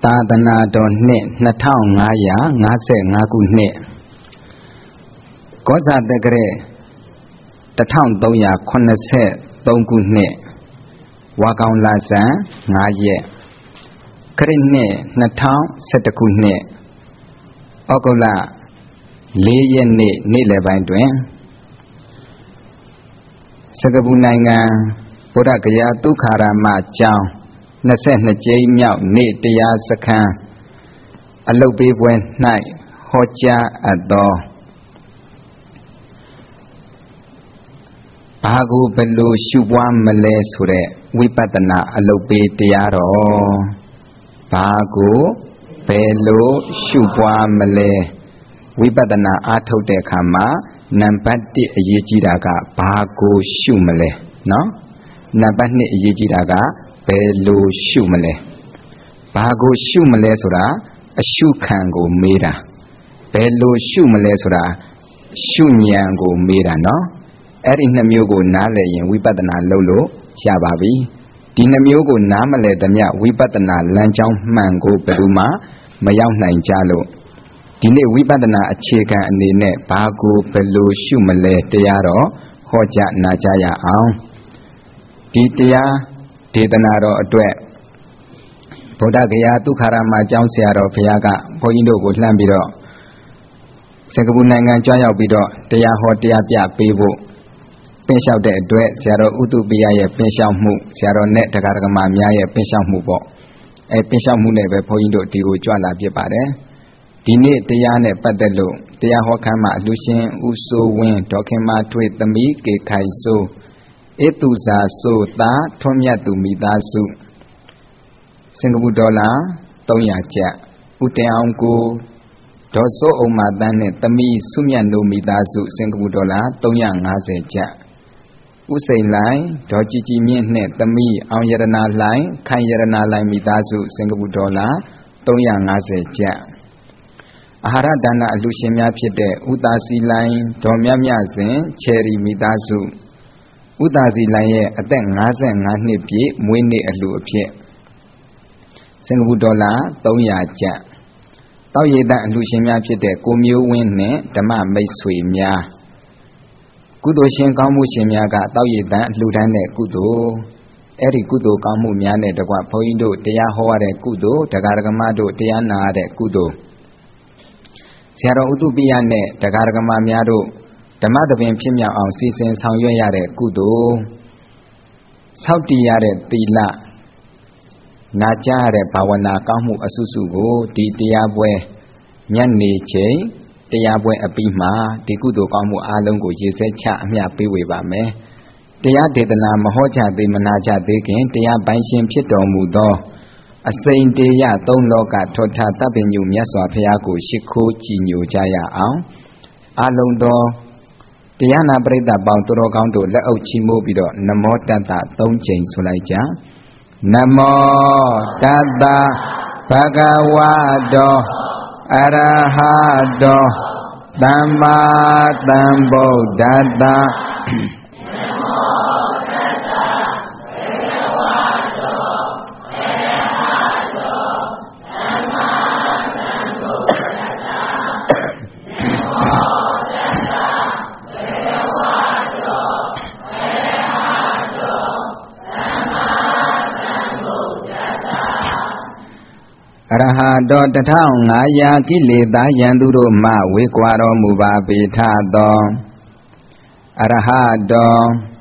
သာသနာတော်နှစ်2555ခုနှစ်ကောဇာတက္ကရာ1383ခုနှစ်ဝါကောင်လဆန်း5ရက်ခရစ်နှစ်2011ခုနှစ်ဩဂုတ်လ4ရက်နေ့လယ်ပိုင်းတွင်စကပူနိုင်ငံဗုဒ္ဓဂယာသုခာရမကျောင်း22ကြိမ်မြောက်နေ့တရားစခန်းအလုတ်ပေးပွဲ၌ဟောကြားအပ်သောဘာကိုဘယ်လိုရှုပွားမလဲဆိုတဲ့ဝိပဿနာအလုတ်ပေးတရားတော်ဘာကိုဘယ်လိုရှုပွားမလဲဝိပဿနာအားထုတ်တဲ့အခါမှာနံပါတ်1အရေးကြီးတာကဘာကိုရှုမလဲနော်နံပါတ်2အရေးကြီးတာကဘယ်လိုရှုမလဲဘာကိုရှုမလဲဆိုတာအရှုခံကိုမေးတာဘယ်လိုရှုမလဲဆိုတာရှုဉာဏ်ကိုမေးတာနော်အဲ့ဒီနှစ်မျိုးကိုနားလည်ရင်ဝိပဿနာလုပ်လို့ရပါပြီဒီနှစ်မျိုးကိုနားမလည်သမျှဝိပဿနာလမ်းကြောင်းမှန်ကိုဘယ်သူမှမရောက်နိုင်ကြလို့ဒီနေ့ဝိပဿနာအခြေခံအနေနဲ့ဘာကိုဘယ်လိုရှုမလဲတရားတော်ဟောကြားနာကြားရအောင်ဒီတရားဒေသနာတော်အတွက်ဗုဒ္ဓဂယာသုခာရမကျောင်းဆရာတော်ဘုရားကဘုန်းကြီးတို့ကိုလှမ်းပြီးတော့စင်ကာပူနိုင်ငံကြွရောက်ပြီးတော့တရားဟောတရားပြပေးဖို့ပင့်လျှောက်တဲ့အတွက်ဆရာတော်ဥတုပိယရဲ့ပင့်လျှောက်မှုဆရာတော်နဲ့တရားဓမ္မများရဲ့ပင့်လျှောက်မှုပေါ့အဲပင့်လျှောက်မှုနဲ့ပဲဘုန်းကြီးတို့ဒီကိုကြွလာဖြစ်ပါတယ်ဒီနေ့တရားနဲ့ပတ်သက်လို့တရားဟောခန်းမှာအလှရှင်ဦးစိုးဝင်းဒေါခင်မထွေသမီးကေခိုင်စိုးဧတုဇာဆိုတာထွန်းမြတ်သူမိသားစုစင်ကာပူဒေါ်လာ300ကျပ်ဦးတင်အောင်ကိုဒေါ်စိုးအောင်မတန်းနဲ့သမီးစုမြတ်တို့မိသားစုစင်ကာပူဒေါ်လာ350ကျပ်ဦးစိန်လိုင်းဒေါ်ကြည်ကြည်မြင့်နဲ့သမီးအောင်ရတနာလိုင်းခိုင်ရတနာလိုင်းမိသားစုစင်ကာပူဒေါ်လာ350ကျပ်အာဟာရဒါနအလှရှင်များဖြစ်တဲ့ဦးသာစီလိုင်းဒေါ်မြတ်မြစဉ်ချယ်ရီမိသားစုဦးသာစီလိုင်းရဲ့အသက်55နှစ်ပြည့်မွေးနေ့အလှအဖြစ်စင်ကာပူဒေါ်လာ300ကျပ်တောက်ရည်တအလှရှင်များဖြစ်တဲ့ကိုမျိုးဝင်းနဲ့ဓမ္မမိတ်ဆွေများကုသိုလ်ရှင်ကောင်းမှုရှင်များကတောက်ရည်တအလှတန်းတဲ့ကုသိုလ်အဲ့ဒီကုသိုလ်ကောင်းမှုများနဲ့တကွဘုန်းကြီးတို့တရားဟောရတဲ့ကုသိုလ်တရားဓမ္မတို့တရားနာရတဲ့ကုသိုလ်ဆရာတော်ဥတုပိယနဲ့တရားဓမ္မများတို့ဓမ္မသဘင်ဖြစ်မြောက်အောင်စီစဉ်ဆောင်ရွက်ရတဲ့ကုသိုလ်ဆောက်တည်ရတဲ့သီလနာကြားရတဲ့ဘာဝနာကောင်းမှုအစုစုကိုဒီတရားပွဲညနေချိန်တရားပွဲအပြီးမှာဒီကုသိုလ်ကောင်းမှုအလုံးကိုရေစက်ချအမျှပေးဝေပါမယ်တရားဒေသနာမဟောကြသေးမနာကြသေးခင်တရားပိုင်ရှင်ဖြစ်တော်မူသောအစိန်တေယသုံးလောကထောထတပ်ပင်ညုမြတ်စွာဘုရားကိုရှိခိုးကြည်ညိုကြရအောင်အလုံးသောတရားနာပရိသတ်ပေါင်းသူတော်ကောင်းတို့လက်အုပ်ချီးမိုးပြီးတော့နမောတတ္တ3ကြိမ်ဆိုလိုက်ကြနမောတတ္တဘဂဝတောအရဟတောသမ္မာသမ္ဗုဒ္ဓတ္တအရဟတော1500ကိလေသာယံသူတို့မှဝေကွာတော်မူပါပေထသောအရဟတော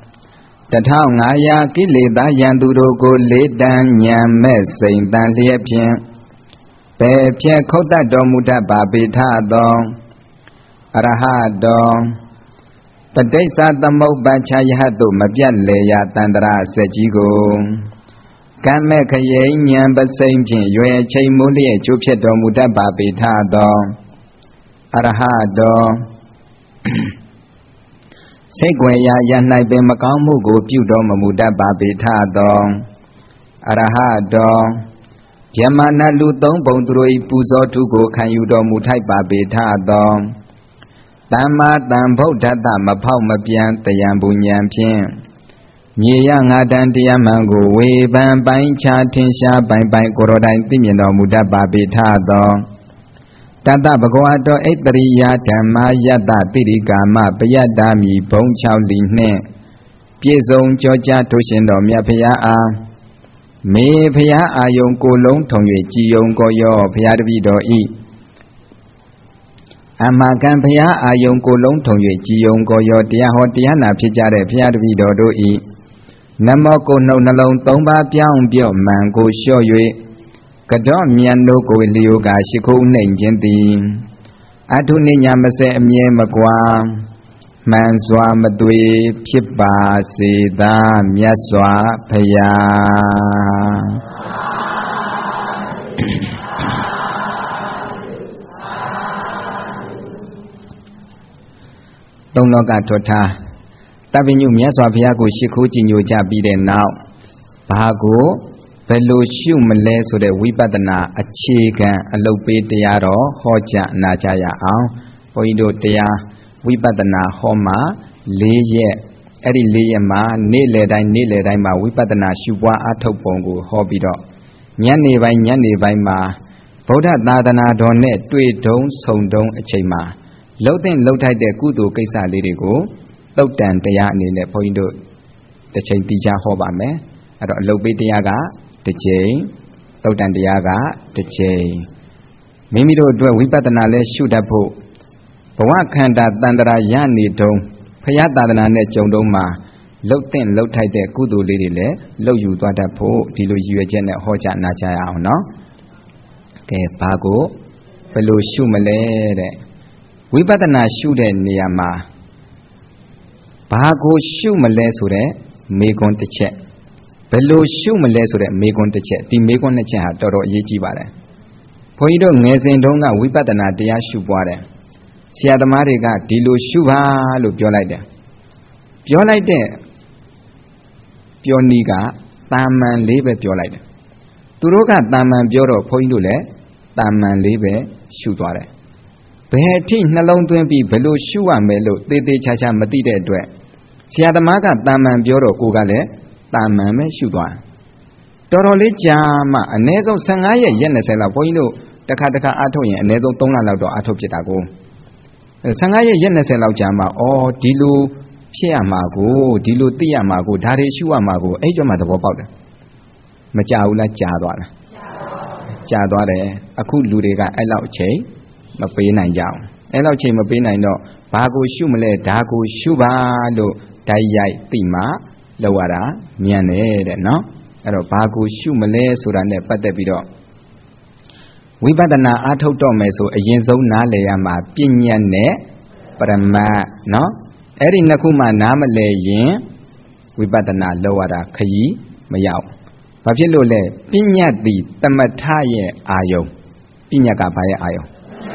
1500ကိလေသာယံသူတို့ကိုလေးတန်းဉာဏ်မဲ့စိန်တန်လျက်ဖြင့်ပယ်ဖြတ်ခုတ်တတ်တော်မူတတ်ပါပေထသောအရဟတောပဋိစ္စသမုပ္ပါချယဟတုမပြတ်လေရာတန္တရာစက်ကြီးကိုကံမဲ့ခရိဉာဏ်ပစိမ့်ဖြင့်ရွယ်ချိန်မိုးလျက်ကျိုးဖြစ်တော်မူတတ်ပါပေထသောအရဟတောစိတ်ွယ်ရာရ၌ပင်မကောင်းမှုကိုပြုတော်မူတတ်ပါပေထသောအရဟတောယမနာလူသုံးပုံသူတို့၏ပူဇော်ထုကိုခံယူတော်မူထိုက်ပါပေထသောသမ္မာသမ္ဗုဒ္ဓတ္တမဖောက်မပြန်တယံပူဉဏ်ဖြင့်မြေရငါတန်တရားမှန်ကိုဝေဖန်ပိုင်းခြားထင်ရှားပိုင်ပိုင်ကိုရောတိုင်သိမြင်တော်မူတတ်ပါပေထသောတတ္တဘဂဝတောဣတရိယဓမ္မယတ္တတိရိကာမပယတ္တာမိဘုံ6လီနှင့်ပြည့်စုံကြောကြားထိုးရှင်တော်မြတ်ဖရာအားမေဖရာအာယုံကိုလုံးထုံ၍ကြည်ယုံကိုရောဖရာတပည့်တော်ဤအမကံဖရာအာယုံကိုလုံးထုံ၍ကြည်ယုံကိုရောတရားဟောတရားနာဖြစ်ကြတဲ့ဖရာတပည့်တော်တို့ဤနမောကိုနှုတ်နှလုံး3ပါးပြောင်းပြော့မှန်ကိုလျှော့၍ကတော့မြန်တို့ကိုလျိုကရှိခိုးနှိမ်ခြင်းသည်အထုနိညာမစဲအမြဲမကွာမှန်စွာမသွေဖြစ်ပါစေသာမြတ်စွာဘုရားသုံးလောကထွဋ်ထားတပည့်ညုမြတ်စွာဘုရားကိုရှိခိုးကြည်ညိုကြပြီးတဲ့နောက်ဘာကိုဘယ်လိုရှုမလဲဆိုတဲ့ဝိပဿနာအခြေခံအလုပ်ပေးတရားတော်ဟောကြားနာကြရအောင်ဘုန်းကြီးတို့တရားဝိပဿနာဟောမှာ4ရက်အဲ့ဒီ4ရက်မှာနေ့လယ်တိုင်းမှာဝိပဿနာရှုပွားအားထုတ်ပုံကိုဟောပြီးတော့ညနေပိုင်းမှာဗုဒ္ဓသာသနာတော်နဲ့တွေ့တုံးဆုံတုံးအချိန်မှာလှုပ်တဲ့လှုပ်ထိုက်တဲ့ကုသိုလ်ကိစ္စလေးတွေကိုသုတ်တန်တရားအနေနဲ့ဘုန်းကြီးတို့တစ်ချိန်တီးခြားဟောပါမယ်အဲ့တော့အလုပ်ပေးတရားကတစ်ချိန်သုတ်တန်တရားကတစ်ချိန်မိမိတို့အတွက်ဝိပဿနာလဲရှုတတ်ဖို့ဘဝခန္ဓာတန်တရာရနေတုံးဖရာသာသနာနဲ့ကြုံတုံးမှာလှုပ်တဲ့လှုပ်ထိုက်တဲ့ကုသိုလ်လေးတွေလည်းလှုပ်ယူသွားတတ်ဖို့ဒီလိုရည်ရွယ်ချက်နဲ့ဟောကြားနာကြရအောင်နော်ကဲဘာကိုဘယ်လိုရှုမလဲတဲ့ဝိပဿနာရှုတဲ့နေရာမှာဘာကိုရှုမလဲဆိုတဲ့မေခွန်းတစ်ချက်ဘယ်လိုရှုမလဲဆိုတဲ့မေခွန်းတစ်ချက်ဒီမေခွန်းနှစ်ချက်ဟာတော်တော်အရေးကြီးပါတယ်ဘုန်းကြီးတို့ငယ်စဉ်တုန်းကဝိပဿနာတရားရှုပွားတယ်ဆရာသမားတွေကဒီလိုရှုပါလို့ပြောလိုက်တယ်ပြောလိုက်တဲ့ပြောနည်းကတာမန်လေးပဲပြောလိုက်တယ်သူတို့ကတာမန်ပြောတော့ဘုန်းကြီးတို့လည်းတာမန်လေးပဲရှုသွားတယ်ဘယ်အထိနှလုံးသွင်းပြီးဘယ်လိုရှုရမယ်လို့သေသေးချာချာမသိတဲ့အတွက်ဆရာသမားကတာမန်ပြောတော့ကိုကလည်းတာမန်ပဲရှုသွားတော်တော်လေးကြာမှအနည်းဆုံး15ရက်20လောက်ဘုန်းကြီးတို့တစ်ခါအားထုတ်ရင်အနည်းဆုံး3လလောက်တော့အားထုတ်ဖြစ်တာကို15ရက်20လောက်ကြာမှဒီလိုဖြစ်ရမှာကိုဒီလိုသိရမှာကိုဒါတွေရှုရမှာကိုအဲ့ကြမှာသဘောပေါက်တယ်မကြာဘူးလားကြာသွားလားကြာသွားတယ်အခုလူတွေကအဲ့လောက်အချိန်မပေးနိုင်ကြအောင်အဲ့လောက်ချိန်မပေးနိုင်တော့ဘာကိုရှုမလဲဒါကိုရှုပါလို့တိုက်ရိုက်သိမှလောက်ရတာမြန်တယ်တဲ့နော်အဲ့တော့ဘာကိုရှုမလဲဆိုတာနဲ့ပတ်သက်ပြီးတော့ဝိပဿနာအားထုတ်တော့မယ်ဆိုအရင်ဆုံးနားလည်ရမှာပညာနဲ့ပရမတ်နော်အဲ့ဒီနှစ်ခုမှနားမလည်ရင်ဝိပဿနာလောက်ရတာခရီးမရောက်ဘာဖြစ်လို့လဲပညာတိသမထရဲ့အာယုံပညာကဘာရဲ့အာယုံ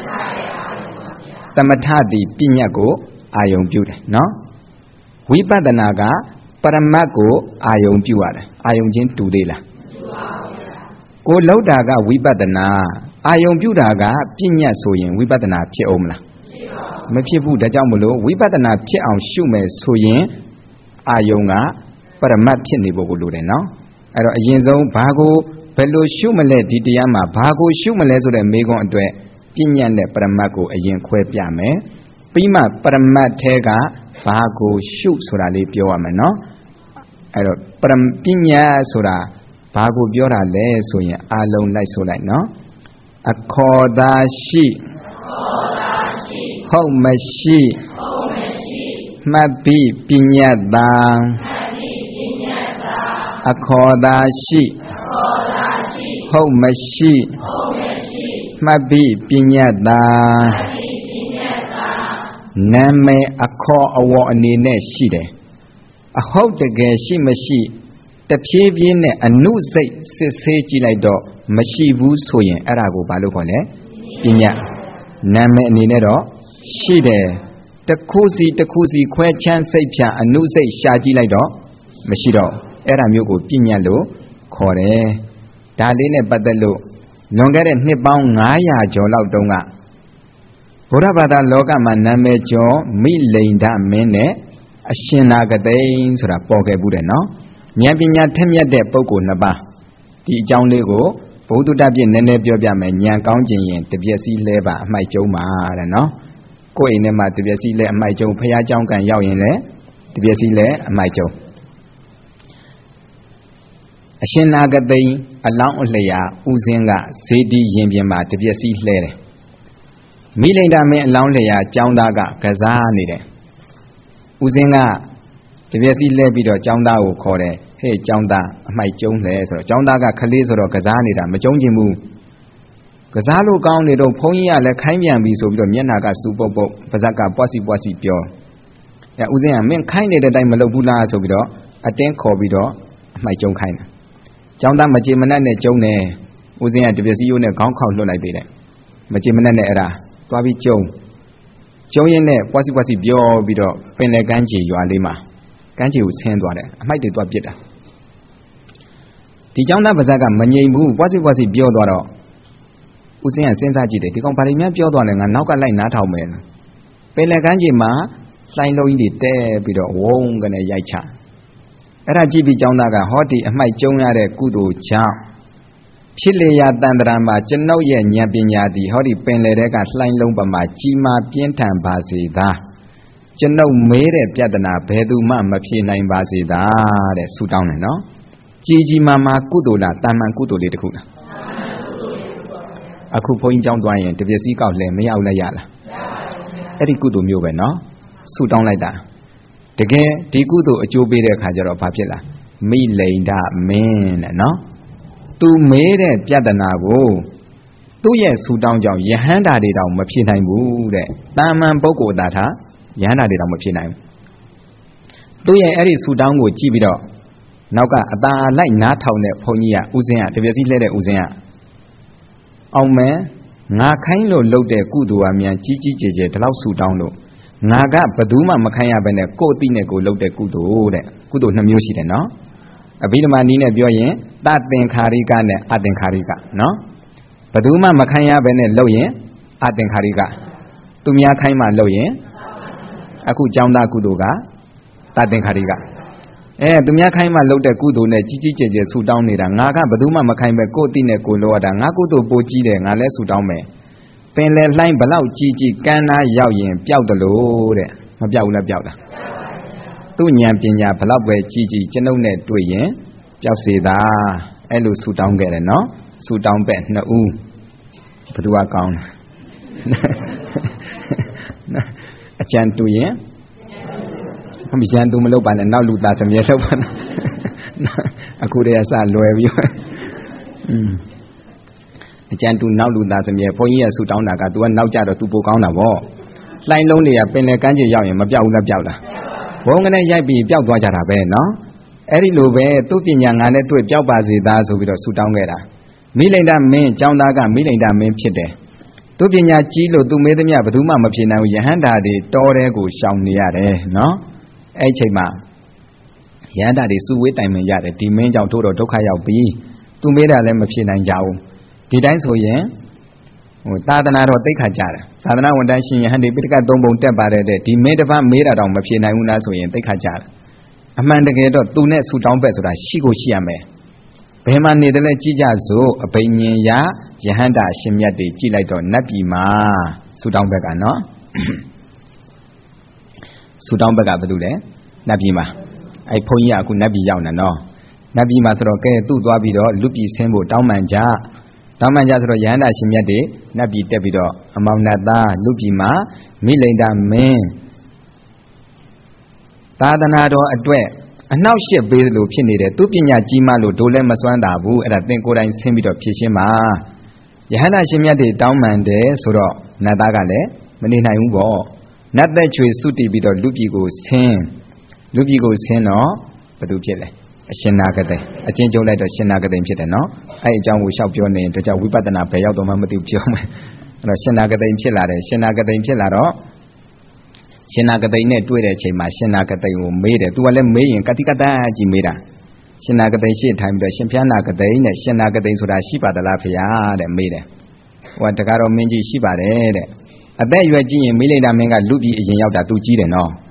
သမထတိပညာကိုအာယုံပြုတယ်နော်ဝိပဿနာကပရမတ်ကိုအာယုံပြုရတယ်အာယုံချင်းတူသေးလားကိုလောက်တာကဝိပဿနာအာယုံပြုတာကပညာဆိုရင်ဝိပဿနာဖြစ်အောင်မလားမဖြစ်ဘူးဒါကြောင့်မလို့ဝိပဿနာဖြစ်အောင်ရှုမယ်ဆိုရင်အာယုံကပရမတ်ဖြစ်နေဖို့ကိုလိုတယ်နော်အဲ့တော့အရင်ဆုံးဘာကိုဘယ်လိုရှုမလဲဒီတရားမှာဘာကိုရှုမလဲဆိုတဲ့မေးခွန်းအတွက်ပညာနဲ့ပရမတ်ကိုအရင်ခွဲပြမယ်ပြီးမှပရမတ်ထဲကဘာကိုရှုဆိုတာလေးပြောရမယ်နော်အဲ့တော့ပညာဆိုတာဘာကိုပြောတာလဲဆိုရင်အာလုံးလိုက်ဆိုလိုက်နော်အခေါ်သာရှိဟုတ်မရှိမှတ်ပြီးပညာသာအခေါ်သာရှိဟုတ်မရှိမှတ်ပြီးပညာသာနာမည်အခေါ်အဝေါ်အနေနဲ့ရှိတယ်အဟုတ်တကယ်ရှိမရှိတဖြည်းဖြည်းနဲ့အနုစိတ်စစ်ဆေးကြည့်လိုက်တော့မရှိဘူးဆိုရင်အဲ့ဒါကိုဘာလို့ခေါ်လဲပညာနာမည်အနေနဲ့တော့ရှိတယ်တခုစီခွဲချမ်းစိတ်ဖြာအနုစိတ်ရှာကြည့်လိုက်တော့မရှိတော့အဲ့ဒါမျိုးကိုပညာလို့ခေါ်တယ်ဒါလေးနဲ့ပတ်သက်လို့လွန်ခဲ့တဲ့နှစ်ပေါင်း900ကျော်လောက်တုန်းကဗုဒ္ဓဘာသာလောကမှာနာမည်ကျော်မိလိန်ဒမင်းနဲ့အရှင်နာဂသိန်းဆိုတာပေါ်ခဲ့ဘူးတယ်နော်ဉာဏ်ပညာထက်မြက်တဲ့ပုဂ္ဂိုလ်နှစ်ပါးဒီအကြောင်းလေးကိုဘုဒ္ဓတပြည့်နည်းနည်းပြောပြမယ်ဉာဏ်ကောင်းခြင်းရင်တပြည့်စည်းလဲပါအမှိုက်ကျုံးပါတဲ့နော်ကိုယ်အိမ်ထဲမှာတပြည့်စည်းလဲအမှိုက်ကျုံးဖះเจ้าကံရောက်ရင်လည်းတပြည့်စည်းလဲအမှိုက်ကျုံးအရှင်နာဂသိန်းအလောင်းအလျာဥစဉ်ကဇေဒီရင်ပြင်မှာတပြည့်စည်းလှဲတယ်မိလိန်တာမင်းအလောင်းလျာကျောင်းသားကကစားနေတယ်ဥစဉ်ကတပြည့်စည်းလှဲပြီးတော့ကျောင်းသားကိုခေါ်တယ်ဟေ့ကျောင်းသားအမှိုက်ကျုံးလဲဆိုတော့ကျောင်းသားကခလေးဆိုတော့ကစားနေတာမကျုံးချင်ဘူးကစားလို့ကောင်းနေတော့ဘုန်းကြီးကလည်းခိုင်းပြန်ပြီဆိုပြီးတော့မျက်နှာကစူပုတ်ပုတ်ပါးစပ်ကပွားစီပြောဥစဉ်ကမင်းခိုင်းနေတဲ့အတိုင်းမလုပ်ဘူးလားဆိုပြီးတော့အတင်းခေါ်ပြီးတော့အမှိုက်ကျုံးခိုင်းတယ်ကျောင်းသားမကြေမနက်နဲ့ကျုံးတယ်ဥစဉ်ကတပြည့်စည်းရိုးနဲ့ခေါင်းခေါက်လွှတ်လိုက်သေးတယ်မကြေမနက်နဲ့အဲ့ဒါသွားပြီးကျုံရင်းနဲ့ပွားစီပြောပြီးတော့ပင်လယ်ကမ်းခြေရွာလေးမှာကမ်းခြေကိုဆင်းသွားတယ်အမှိုက်တွေသွားပစ်တာဒီကျောင်းသားပါဇက်ကမငြိမ်ဘူးပွားစီပြောသွားတော့ဦးစင်းကစဉ်းစားကြည့်တယ်ဒီကောင်ဘာတွေများပြောသွားလဲငါနောက်ကလိုက်နားထောင်မယ်ပင်လယ်ကမ်းခြေမှာလှိုင်းလုံးကြီးတွေတဲပြီးတော့ဝုန်းကနေရိုက်ချအဲ့ဒါကြည့်ပြီးကျောင်းသားကဟောဒီအမှိုက်ကျုံရတဲ့ကုသိုလ်ကြောင့်ဖြစ်လေရာတန်တရာမှာကျွန်ုပ်ရဲ့ဉာဏ်ပညာသည်ဟောဒီပင်လယ်ထဲကလှိုင်းလုံးပမာကြီးမားပြင်းထန်ပါစေသာကျွန်ုပ်မေးတဲ့ပြဿနာဘယ်သူမှမဖြေနိုင်ပါစေသာတဲ့ဆုတောင်းတယ်နော်ကြီးမားကုသိုလ်လားတာမန်ကုသိုလ်လေးတစ်ခုလားအခုဘုန်းကြီးကျောင်းသွားရင်တပြည့်စည်းကောက်လဲမရဘူးလားရလားအဲ့ဒီကုသိုလ်မျိုးပဲနော်ဆုတောင်းလိုက်တာတကယ်ဒီကုသိုလ်အကျိုးပေးတဲ့အခါကျတော့ဘာဖြစ်လားမိလိန်ဒမင်းတဲ့နော်သူမေးတဲ့ပြဿနာကိုသူ့ရဲ့ဆုတောင်းကြောင့်ယဟန္တာတွေတောင်မဖြေနိုင်ဘူးတဲ့တာမန်ပုဂ္ဂိုလ်သားထားယဟန္တာတွေတောင်မဖြေနိုင်ဘူးသူ့ရဲ့အဲ့ဒီဆုတောင်းကိုကြည့်ပြီးတော့နောက်ကအသာလိုက်နားထောင်တဲ့ဘုန်းကြီးကဥစဉ်ကတပြည့်စည်းလှဲတဲ့ဥစဉ်ကအောင်မဲငါခိုင်းလို့လုပ်တဲ့ကုသိုလ်အမြန်ကြီးကျယ်ဒီလောက်ဆုတောင်းလို့ငါကဘယ်သူမှမခိုင်းရဘဲနဲ့ကိုယ့်အသိနဲ့ကိုယ်လုပ်တဲ့ကုသိုလ်တဲ့ကုသိုလ်2မျိုးရှိတယ်နော်အဘိဓမ္မာနည်းနဲ့ပြောရင်တသင်္ခါရိကနဲ့အသင်္ခါရိကနော်ဘယ်သူမှမခိုင်းရဘဲနဲ့လုပ်ရင်အသင်္ခါရိကသူများခိုင်းမှလုပ်ရင်အခုကျောင်းသားကုသိုလ်ကတသင်္ခါရိကသူများခိုင်းမှလုပ်တဲ့ကုသိုလ်နဲ့ကြီးကျယ်ဆူတောင်းနေတာငါကဘယ်သူမှမခိုင်းပဲကိုယ့်အသိနဲ့ကိုယ်လုပ်ရတာငါကုသိုလ်ပိုကြီးတယ်ငါလည်းဆူတောင်းမယ်ပင်လေလှိုင်းဘလောက်ကြီးကန်းနာရောက်ရင်ပျောက်တယ်လို့တဲ့မပျောက်ဘူးလားပျောက်လားသူ့ဉာဏ်ပညာဘလောက်ပဲကြီးကျွန်ုပ်နဲ့တွေ့ရင်ပျောက်စေတာအဲ့လိုဆူတောင်းခဲ့တယ်နော်ဆူတောင်းပဲ2ဦးဘယ်သူကကောင်းလဲအကျဉ်တူရင်မရန်သူမလုပ်ပါနဲ့နောက်လူသားသမီးလုပ်ပါနဲ့အခုတည်းကစလွယ်ပြီးအကျဉ်တူနောက်လူသားသမီးဘုန်းကြီးရဲ့ဆူတောင်းတာက तू ကနောက်ကြတော့ तू ပိုကောင်းတာဗောလှိုင်းလုံးတွေကပင်လေကမ်းခြေရောက်ရင်မပြောက်ဘူးလားပြောက်လားဘုံကနေရိုက်ပြီးပျောက်သွားကြတာပဲနော်အဲ့ဒီလိုပဲသူ့ပညာငါနဲ့တွေ့ပျောက်ပါစေသားဆိုပြီးတော့ဆူတောင်းခဲ့တာမိလိန်ဒမင်းကျောင်းသားကမိလိန်ဒမင်းဖြစ်တယ်သူ့ပညာကြီးလို့သူမေးသမျှဘယ်သူမှမဖြေနိုင်ဘူးယဟန္တာတွေတောထဲကိုရှောင်နေရတယ်နော်အဲ့ချိန်မှာယဟန္တာတွေစုဝေးတိုင်ပင်ရတယ်ဒီမင်းကြောင့်တို့တော့ဒုက္ခရောက်ပြီသူမေးတာလည်းမဖြေနိုင်ကြဘူးဒီတိုင်းဆိုရင်သာသနာတော်သိက္ခာကြတယ်သာသနာဝန်တန်းရှင်ယဟန်ဒီပိဋကတ်3ပုံတက်ပါတယ်တဲ့ဒီမင်းတစ်ပါးမေးတာတော့မဖြေနိုင်ဘူးလားဆိုရင်သိက္ခာကြတယ်အမှန်တကယ်တော့သူနဲ့ဆူတောင်းပဲဆိုတာရှိကိုရှိရမယ်ဘယ်မှာနေတယ်လဲကြည်ကြစို့အဘိညာယဟန္တာရှင်မြတ်တွေကြည်လိုက်တော့နတ်ပြည်မှာဆူတောင်းဘက်ကနော်ဆူတောင်းဘက်ကဘာလို့လဲနတ်ပြည်မှာအဲ့ဘုန်းကြီးကအခုနတ်ပြည်ရောက်နေနော်နတ်ပြည်မှာဆိုတော့ကဲသူ့သွားပြီးတော့လူပြည်ဆင်းဖို့တောင်းပန်ကြဆိုတော့ယဟန္တာရှင်မြတ်တွေနတ်ပြည်တက်ပြီးတော့အမောင်နတ်သားလူပြည်မှာမိလိန်ဒမင်းသာသနာတော်အတွက်အနှောက်အယှက်ပေးလို့ဖြစ်နေတယ်သူပညာကြီးမှလို့ဒိုလည်းမစွမ်းတာဘူးအဲ့ဒါသင်ကိုယ်တိုင်ဆင်းပြီးတော့ဖြည့်ရှင်းပါယဟန္တာရှင်မြတ်တွေတောင်းပန်တယ်ဆိုတော့နတ်သားကလည်းမနေနိုင်ဘူးပေါ့နတ်သက်ချွေစုတည်ပြီးတော့လူပြည်ကိုဆင်းတော့ဘယ်သူဖြစ်လဲအရှင်နာဂသိန်းအချင်းချုပ်လိုက်တော့ရှင်နာဂသိန်းဖြစ်တယ်နော်အဲ့အကြောင်းကိုရှောက်ပြောနေတော့ကြောင့်ဝိပဿနာဘယ်ရောက်တော့မှမသိဘူးပြောမယ်အဲ့တော့ရှင်နာဂသိန်းဖြစ်လာတယ်ရှင်နာဂသိန်းဖြစ်လာတော့ရှင်နာဂသိန်းနဲ့တွေ့တဲ့အချိန်မှာရှင်နာဂသိန်းကိုမေးတယ်သူကလည်းမေးရင်ကတိကတကြီးမေးတာရှင်နာဂသိန်းရှေ့ထိုင်ပြီးတော့ရှင်ဖျားနာဂသိန်းနဲ့ရှင်နာဂသိန်းဆိုတာရှိပါသလားဖေဟာတဲ့မေးတယ်ဟိုကတကားတော့မင်းကြီးရှိပါတယ်တဲ့အသက်အရွယ်ကြီးရင်မိလိန်ဒမင်းကလူပြည်အရင်ရောက်တာသူကြီးတယ်နော်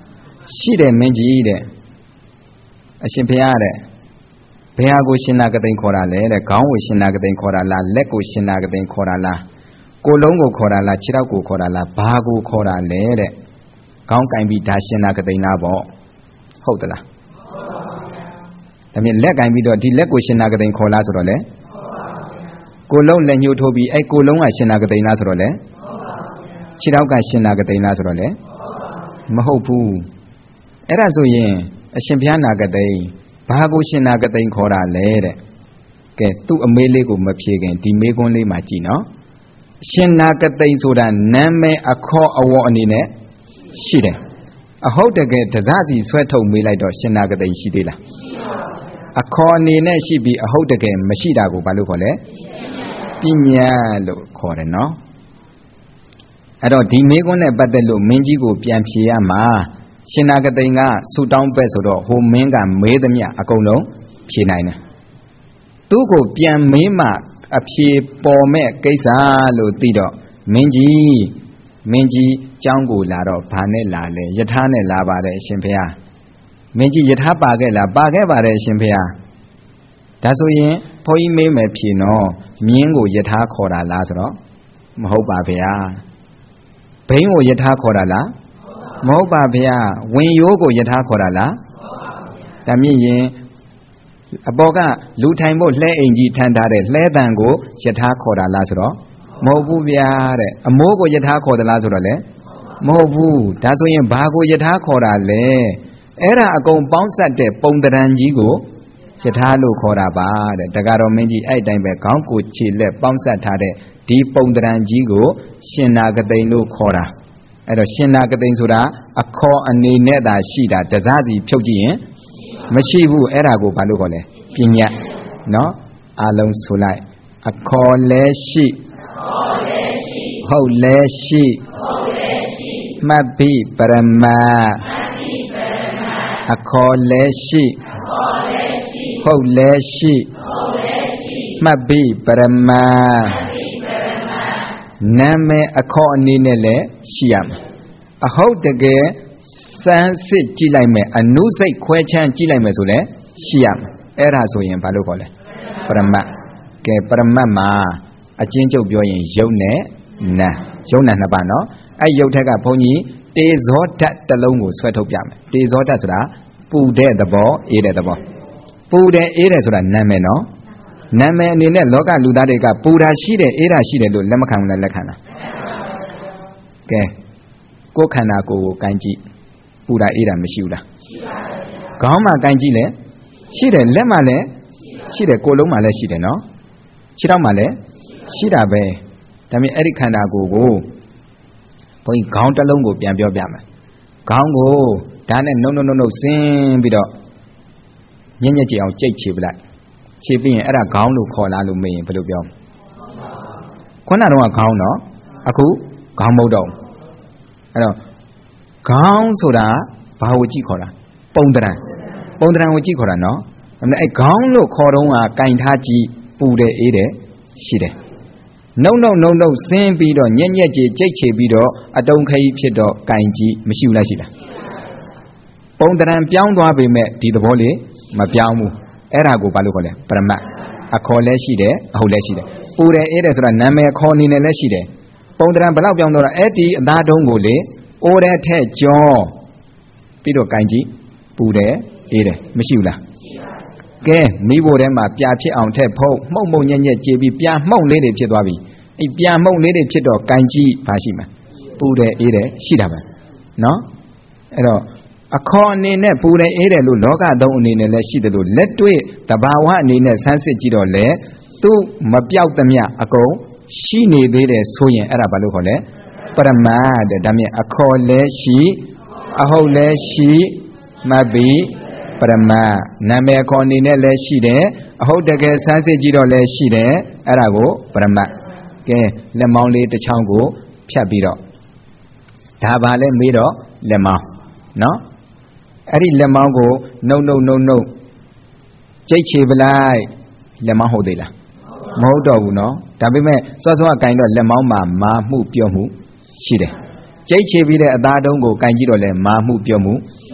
ရှိတယ်မင်းကြီးတဲ့အရှင်ဘုရားတဲ့ဘယ်ဟာကိုရှင်နာကသိန်းခေါ်တာလဲတဲ့ခေါင်းကိုရှင်နာကသိန်းခေါ်တာလားလက်ကိုရှင်နာကသိန်းခေါ်တာလားကိုယ်လုံးကိုခေါ်တာလားခြေထောက်ကိုခေါ်တာလားဘာကိုခေါ်တာလဲတဲ့ခေါင်းကင်ပြီးဒါရှင်နာကသိန်းလားပေါ့ဟုတ်သလားဒါမြင်လက်ကင်ပြီးတော့ဒီလက်ကိုရှင်နာကသိန်းခေါ်လားဆိုတော့လေကိုယ်လုံးလက်ညှိုးထိုးပြီးအဲ့ကိုယ်လုံးကရှင်နာကသိန်းလားဆိုတော့လေခြေထောက်ကရှင်နာကသိန်းလားဆိုတော့လေမဟုတ်ဘူးအဲ့ဒါဆိုရင်အရှင်ဘုရားနာကသိန်းဘာကိုရှင်နာကသိန်းခေါ်တာလဲတဲ့ကဲသူ့အမေးလေးကိုမဖြေခင်ဒီမေးခွန်းလေးမှာကြည့်နော်ရှင်နာကသိန်းဆိုတာနာမည်အခေါ်အဝေါ်အနေနဲ့ရှိတယ်အဟုတ်တကယ်တစစီဆွဲထုတ်မေးလိုက်တော့ရှင်နာကသိန်းရှိသေးလားအခေါ်အနေနဲ့ရှိပြီးအဟုတ်တကယ်မရှိတာကိုဘာလို့ခေါ်လဲပညာလို့ခေါ်တယ်နော်အဲ့တော့ဒီမေးခွန်းနဲ့ပတ်သက်လို့မင်းကြီးကိုပြန်ဖြေရမှာရှင်နာကသိန်းကဆူတောင်းပဲဆိုတော့ဟိုမင်းကမေးသမျှအကုန်လုံးဖြေနိုင်တယ်သူ့ကိုပြန်မေးမှအဖြေပေါ်မဲ့ကိစ္စလို့သိတော့မင်းကြီးကျောင်းကိုလာတော့ဘာနဲ့လာလဲယထာနဲ့လာပါတယ်အရှင်ဘုရားမင်းကြီးယထာပါခဲ့လားပါခဲ့ပါတယ်အရှင်ဘုရားဒါဆိုရင်ဘုန်းကြီးမေးမယ်ဖြေနော်မြင်းကိုယထာခေါ်တာလားဆိုတော့မဟုတ်ပါဗျာဘိန်းကိုယထာခေါ်တာလားမဟုတ်ပါဗျာဝင်ရိုးကိုယထာခေါ်တာလားဒါမြင့်ရင်အပေါ်ကလူထိုင်ဖို့လှဲအိမ်ကြီးထမ်းထားတဲ့လှဲတံကိုယထာခေါ်တာလားဆိုတော့မဟုတ်ဘူးဗျာတဲ့အမိုးကိုယထာခေါ်သလားဆိုတော့လေမဟုတ်ဘူးဒါဆိုရင်ဘာကိုယထာခေါ်တာလဲအဲ့ဒါအကုန်ပေါင်းစပ်တဲ့ပုံတရံကြီးကိုယထာလို့ခေါ်တာပါတဲ့တက္ကရာမင်းကြီးအဲ့တိုင်းပဲခေါင်းကိုခြေလက်ပေါင်းစပ်ထားတဲ့ဒီပုံတရံကြီးကိုရှင်နာကသိန်းလို့ခေါ်တာအဲ့တော့ရှင်နာကသိန်းဆိုတာအခေါ်အနေနဲ့သာရှိတာတစစီဖြုတ်ကြည့်ရင်မရှိဘူးအဲ့ဒါကိုဘာလို့ခေါ်လဲပညာနော်အလုံးဆိုလိုက်အခေါ်လဲရှိဟုတ်လဲရှိမှတ်ပြီးပရမတ်အခေါ်လဲရှိဟုတ်လဲရှိမှတ်ပြီးပရမတ်နာမည်အခေါ်အနေနဲ့လည်းရှိရမှာအဟုတ်တကယ်စမ်းစစ်ကြည့်လိုက်မယ်အနုစိတ်ခွဲချမ်းကြည့်လိုက်မယ်ဆိုလည်းရှိရမှာအဲ့ဒါဆိုရင်ဘာလို့ခေါ်လဲပရမတ်ကဲပရမတ်မှာအချင်းချုပ်ပြောရင်ယုတ်နဲ့နာယုတ်နာနှစ်ပါးနော်အဲ့ယုတ်ထက်ကဘုန်းကြီးတေဇောဓာတ်တစ်လုံးကိုဆွဲထုတ်ပြမယ်တေဇောဓာတ်ဆိုတာပူတဲ့သဘောအေးတဲ့သဘောပူတယ်အေးတယ်ဆိုတာနာမည်နော်နာမည်အနေနဲ့လောကလူသားတွေကပူတာရှိတယ်အေးတာရှိတယ်လို့လက်မခံဘူးလားလက်ခံလားကဲကိုယ်ခန္ဓာကိုယ်ကိုကိုင်းကြည့်ပူတာအေးတာမရှိဘူးလားရှိပါဘူးခေါင်းမှာကိုင်းကြည့်လဲရှိတယ်လက်မှာလည်းရှိတယ်ကိုယ်လုံးမှာလည်းရှိတယ်နော်ခြေထောက်မှာလည်းရှိတာပဲဒါပေမဲ့အဲ့ဒီခန္ဓာကိုယ်ကိုဘုန်းကြီးခေါင်းတစ်လုံးကိုပြန်ပြောပြမယ်ခေါင်းကိုဒါနဲ့နှုတ်ဆင်းပြီးတော့ညံ့ညက်ကြည့်အောင်ကြိတ်ချေပလိုက်ခြေပြီးရင်အဲ့ဒါခေါင်းလို့ခေါ်လားလို့မေးရင်ဘယ်လိုပြောခုနကတော့ခေါင်းနော်အခုခေါင်းမဟုတ်တော့အဲ့တော့ခေါင်းဆိုတာဘာကိုကြည့်ခေါ်တာပုံတရံကိုကြည့်ခေါ်တာနော်အဲ့ခေါင်းလို့ခေါ်တော့ကင်ထားကြည့်ပူတယ်အေးတယ်ရှိတယ်နှုတ်ဆင်းပြီးတော့ညက်ညက်ကြိတ်ချေပြီးတော့အတုံးခရီးဖြစ်တော့ကင်ကြည့်မရှိဘူးလားရှိလားပုံတရံပြောင်းသွားပေမဲ့ဒီသဘောလေးမပြောင်းဘူးအဲ့ဒါကိုဘာလို့ခေါ်လဲပရမတ်အခေါ်လည်းရှိတယ်အဟုတ်လည်းရှိတယ်ပူတယ်အေးတယ်ဆိုတာနာမည်ခေါ်အနေနဲ့လည်းရှိတယ်ပုံတရံဘယ်လောက်ပြောင်းတော့အဲ့ဒီအသားတုံးကိုလေအိုးတဲ့ထက်ကြောပြီးတော့ကင်ကြည့်ပူတယ်အေးတယ်မရှိဘူးလားကဲမိဖို့ထဲမှာပြာဖြစ်အောင်ထက်ဖုတ်မှုတ်ညက်ညက်ကြေပြီးပြာမှုတ်လေးတွေဖြစ်သွားပြီအဲ့ပြာမှုတ်လေးတွေဖြစ်တော့ကင်ကြည့်ဘာရှိမှာပူတယ်အေးတယ်ရှိတာပဲနော်အဲ့တော့အခေါ်အနေနဲ့ပူတယ်အေးတယ်လို့လောကသုံးအနေနဲ့လည်းရှိတယ်လို့လက်တွေ့တဘာဝအနေနဲ့ဆန်းစစ်ကြည့်တော့လေသူမပြောက်သမျှအကုန်ရှိနေသေးတယ်ဆိုရင်အဲ့ဒါဘာလို့ခေါ်လဲပရမတ်တဲ့ဒါမြင်အခေါ်လည်းရှိအဟုတ်လည်းရှိမှတ်ပြီးပရမတ်နာမည်ခေါ်အနေနဲ့လည်းရှိတယ်အဟုတ်တကယ်ဆန်းစစ်ကြည့်တော့လည်းရှိတယ်အဲ့ဒါကိုပရမတ်ကဲလက်မောင်းလေးတစ်ချောင်းကိုဖြတ်ပြီးတော့ဒါပါလဲမေးတော့လက်မောင်းနော်အဲ့ဒီလက်မောင်းကိုနှုတ်ကြိတ်ချေပလိုက်လက်မောင်းဟုတ်သေးလားမဟုတ်တော့ဘူးနော်ဒါပေမဲ့စောစောကကင်တော့လက်မောင်းမှာမာမှုပြောမှုရှိတယ်ကြိတ်ချေပြီးတဲ့အသားတုံးကိုကင်ကြည့်တော့လဲမာမှုပြောမှု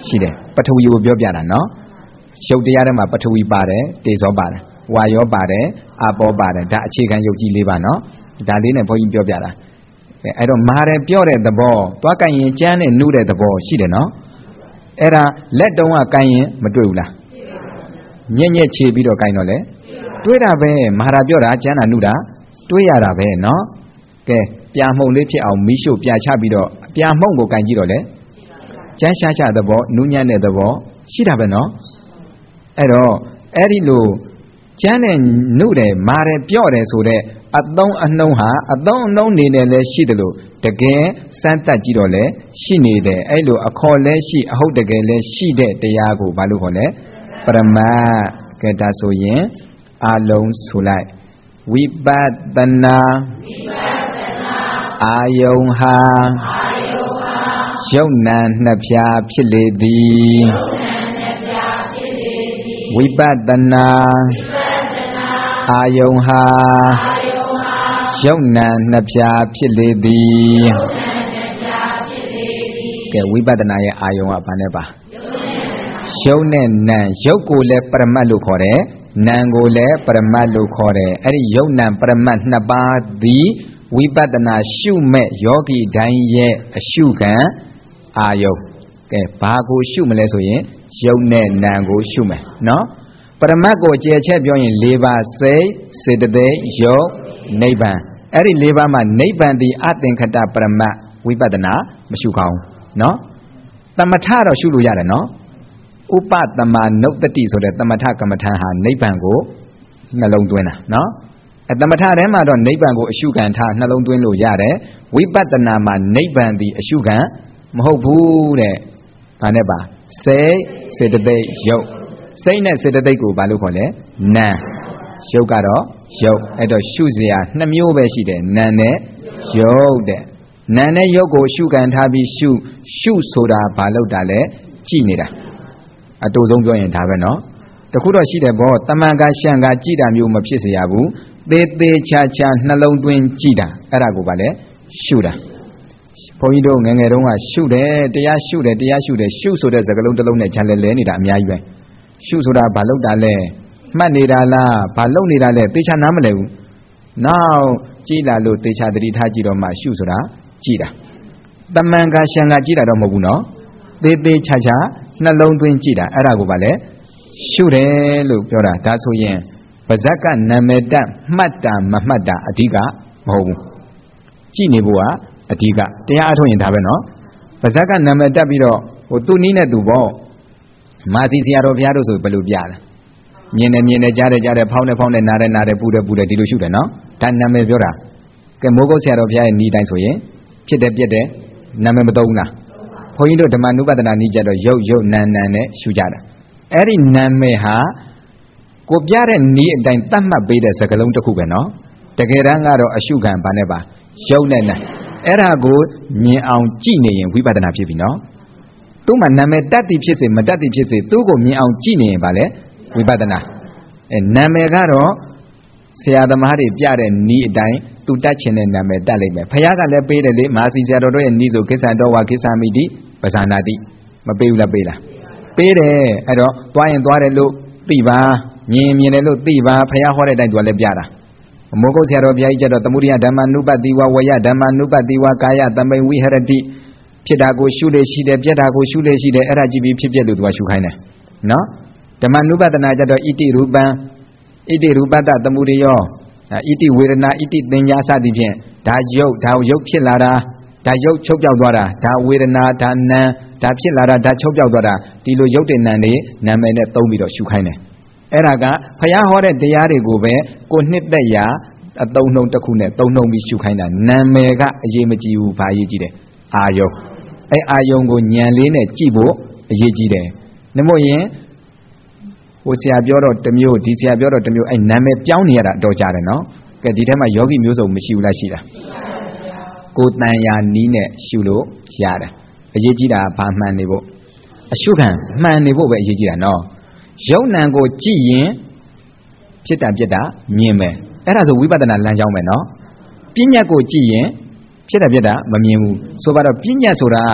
ရှိတယ်ပထဝီကိုပြောပြတာနော်ရုပ်တရားထဲမှာပထဝီပါတယ်တေဇောပါတယ်ဝါယောပါတယ်အဘောပါတယ်ဒါအခြေခံယုတ်ကြီး၄ပါးနော်ဒါလေးနဲ့ဘုန်းကြီးပြောပြတာအဲ့တော့မာတယ်ပြောတဲ့သဘောသွားကိုင်ရင်ကျမ်းနဲ့နှုတဲ့သဘောရှိတယ်နော်အဲ့ဒါလက်တုံးကကိုင်ရင်မတွေ့ဘူးလားညက်ညက်ချေပြီးတော့ကိုင်တော့လေတွေ့တာပဲမာတာပြောတာကျမ်းတာနှုတာတွေ့ရတာပဲနော်ကဲပြာမှုန်လေးဖြစ်အောင်မီးရှို့ပြာချပြီးတော့ပြာမှုန်ကိုကိုင်ကြည့်တော့လေကျမ်းရှာသဘောနုညံ့တဲ့သဘောရှိတာပဲနော်အဲ့တော့အဲ့ဒီလိုကျမ်းနဲ့နှုတယ်မာတယ်ပြော့တယ်ဆိုတဲ့အသုံးအနှုံးဟာအသုံးအနှုံးနေတယ်လဲရှိတယ်လို့တကယ်စမ်းသပ်ကြည့်တော့လဲရှိနေတယ်အဲ့လိုအခေါ်လဲရှိအဟုတ်တကယ်လဲရှိတဲ့တရားကိုဘာလို့ခေါ်လဲပရမတ်ကဲဒါဆိုရင်အလုံးဆိုလိုက်ဝိပဿနာအာယုံဟာယုတ်နံနှစ်ဖြာဖြစ်လေသည်ဝိပဿနာအာယုံဟာယုတ်နံနှစ်ဖြာဖြစ်လေသည်ကဲဝိပဿနာရဲ့အာယုံကဘာနဲ့ပါယုတ်နဲ့နံယုတ်ကိုလည်းပရမတ်လို့ခေါ်တယ်နံကိုလည်းပရမတ်လို့ခေါ်တယ်အဲ့ဒီယုတ်နံပရမတ်နှစ်ပါးသည်ဝိပဿနာရှုမဲ့ယောဂီတိုင်းရဲ့အရှုခံအာယုံကဲဘာကိုရှုမလဲဆိုရင်ယုတ်နဲ့နံကိုရှုမယ်နော်ပရမတ်ကိုကျေချက်ပြောရင်၄ပါးစိတ်စေတသိက်ယုတ်နိဗ္ဗာန်အဲ့ဒီ၄ပါးမှာနိဗ္ဗာန်ဒီအသင်္ခတပရမတ်ဝိပဿနာမရှုကောင်းနော်သမထတော့ရှုလို့ရတယ်နော်ဥပတမနုတ္တိဆိုတဲ့သမထကမ္မထံဟာနိဗ္ဗာန်ကိုနှလုံးသွင်းတာနော်အသမထထဲမှာတော့နိဗ္ဗာန်ကိုအရှုခံထားနှလုံးသွင်းလို့ရတယ်ဝိပဿနာမှာနိဗ္ဗာန်ဒီအရှုခံမဟုတ်ဘူးတဲ့ဘာနဲ့ပါစိတ်စေတသိက်ယုတ်စိတ်နဲ့စေတသိက်ကိုဘာလို့ခေါ်လဲနာယုတ်ကတော့ယုတ်အဲ့တော့ရှုစရာနှစ်မျိုးပဲရှိတယ်နာနဲ့ယုတ်တဲ့နာနဲ့ယုတ်ကိုရှုခံထားပြီးရှုဆိုတာဘာလို့တာလဲကြည်နေတာအတူဆုံးပြောရင်ဒါပဲနော်တခုတော့ရှိတယ်ဘောတမန်ကရှံကကြည်တာမျိုးမဖြစ်เสียဘူးသေးသေးချာချာနှလုံးသွင်းကြည်တာအဲ့ဒါကိုဗာလဲရှုတာဘုန်းကြီးတို့ငယ်ငယ်တုန်းကရှုတယ်တရားရှုတယ်ရှုဆိုတဲ့စကားလုံးတစ်လုံးနဲ့ခြံလဲနေတာအများကြီးပဲရှုဆိုတာဘာလို့တာလဲမှတ်နေတာလားဘာလို့နေတာလဲသေချာနားမလဲဘူးနောက်ကြည်လာလို့သေချာတတိထားကြည့်တော့မှရှုဆိုတာကြည်တာတမန်ကရှံကကြည်တာတော့မဟုတ်ဘူးနော်သေးသေးချာချာနှလုံးသွင်းကြည့်တာအဲ့ဒါကိုဗာလဲရှုတယ်လို့ပြောတာဒါဆိုရင်ပါဇက်ကနာမည်တက်မှတ်တာမမှတ်တာအဓိကမဟုတ်ဘူးကြည့်နေဖို့ကအဓိကတရားအထုတ်ရင်ဒါပဲနော်ပါဇက်ကနာမည်တက်ပြီးတော့ဟိုသူ့နည်းနဲ့သူပေါ့မာစီဆရာတော်ဘုရားတို့ဆိုဘယ်လိုပြလဲမြင်တယ်ကြားတယ်ဖောင်းတယ်နားတယ်ပူတယ်ဒီလိုရှုတယ်နော်ဒါနာမည်ပြောတာကဲမိုးကုတ်ဆရာတော်ဘုရားရဲ့ဤတိုင်းဆိုရင်ဖြစ်တယ်ပြက်တယ်နာမည်မသုံးဘူးလားဘုန်းကြီးတို့ဓမ္မနုပဒနာနည်းကြတော့ရုပ်နာနဲ့ရှုကြတာအဲ့ဒီနာမည်ဟာကိုပြတဲ့နည်းအတိုင်းတတ်မှတ်ပေးတဲ့စကားလုံးတစ်ခုပဲနော်တကယ်တမ်းကတော့အရှုခံဘာနဲ့ပါရုပ်နဲ့နာအဲ့ဒါကိုမြင်အောင်ကြည့်နေရင်ဝိပဿနာဖြစ်ပြီနော်သူ့မှာနာမည်တတ်သည်ဖြစ်စေမတတ်သည်ဖြစ်စေသူ့ကိုမြင်အောင်ကြည့်နေရင်ဗာလဲဝိပဿနာနာမည်ကတော့ဆရာသမားတွေပြတဲ့နည်းအတိုင်းသူတတ်ချင်တဲ့နာမည်တတ်လိမ့်မယ်ဘုရားကလည်းပေးတယ်လေမဟာစီဆရာတော်တို့ရဲ့နည်းဆိုကိစ္ဆန္တောဝါကိစ္ဆာမိတိပဇာနာတိမပေးဘူးလားပေးတယ်အဲ့တော့သွားရင်သွားတယ်လို့သိပါမြင်တယ်လို့သိပါဘုရားဟောတဲ့အတိုင်းသူကလည်းပြတာမိုးကုတ်ဆရာတော်ဘုရားကြီးကျတော့သမုဒိယဓမ္မနုပတိဝဝယဓမ္မနုပတိဝကာယတမိန်ဝိဟရတိဖြစ်တာကိုရှုလေရှိတယ်ပြက်တာကိုရှုလေရှိတယ်အဲ့ဒါကြည့်ပြီးဖြစ်လို့သူကရှုခိုင်းတယ်နော်ဓမ္မနုပဒနာကျတော့ဣတိရူပံဣတိရူပတ္တသမုဒိယောဣတိဝေဒနာဣတိသင်ညာစသည်ဖြင့်ဒါရုပ်ဖြစ်လာတာဒါရုပ်ချုပ်ပြောက်သွားတာဒါဝေဒနာဒါနာဒါဖြစ်လာတာဒါချုပ်ပြောက်သွားတာဒီလိုရုပ်တင်နံတွေနာမည်နဲ့သုံးပြီးတော့ရှုခိုင်းတယ်အဲ့ဒါကဘုရားဟောတဲ့တရားတွေကိုပဲကိုနှစ်သက်ရာအသုံးနှုန်းတစ်ခုနဲ့သုံးနှုန်းပြီးရှုခိုင်းတာနာမည်ကအရေးမကြီးဘူးဘာအရေးကြီးတယ်အာယုံအဲ့အာယုံကိုဉာဏ်လေးနဲ့ကြည့်ဖို့အရေးကြီးတယ်နှမို့ရင်ဟိုဆရာပြောတော့တစ်မျိုးဒီဆရာပြောတော့တစ်မျိုးအဲ့နာမည်ပြောင်းနေရတာတော့ကြတယ်နော်ကဲဒီထဲမှာယောဂီမျိုးစုံမရှိဘူးလားရှိတာကိုတန်ရာနီးနဲ့ရှုလို့ရတယ်အရေးကြီးတာဘာမှန်နေဖို့အရှုခံမှန်နေဖို့ပဲအရေးကြီးတာနော်ယုံနံကိုကြည့်ရင်ဖြစ်တာမြင်မယ်အဲ့ဒါဆိုဝိပဿနာလမ်းကြောင်းပဲနော်ပညာကိုကြည့်ရင်ဖြစ်တာမမြင်ဘူးဆိုပါတော့ပညာဆိုတာ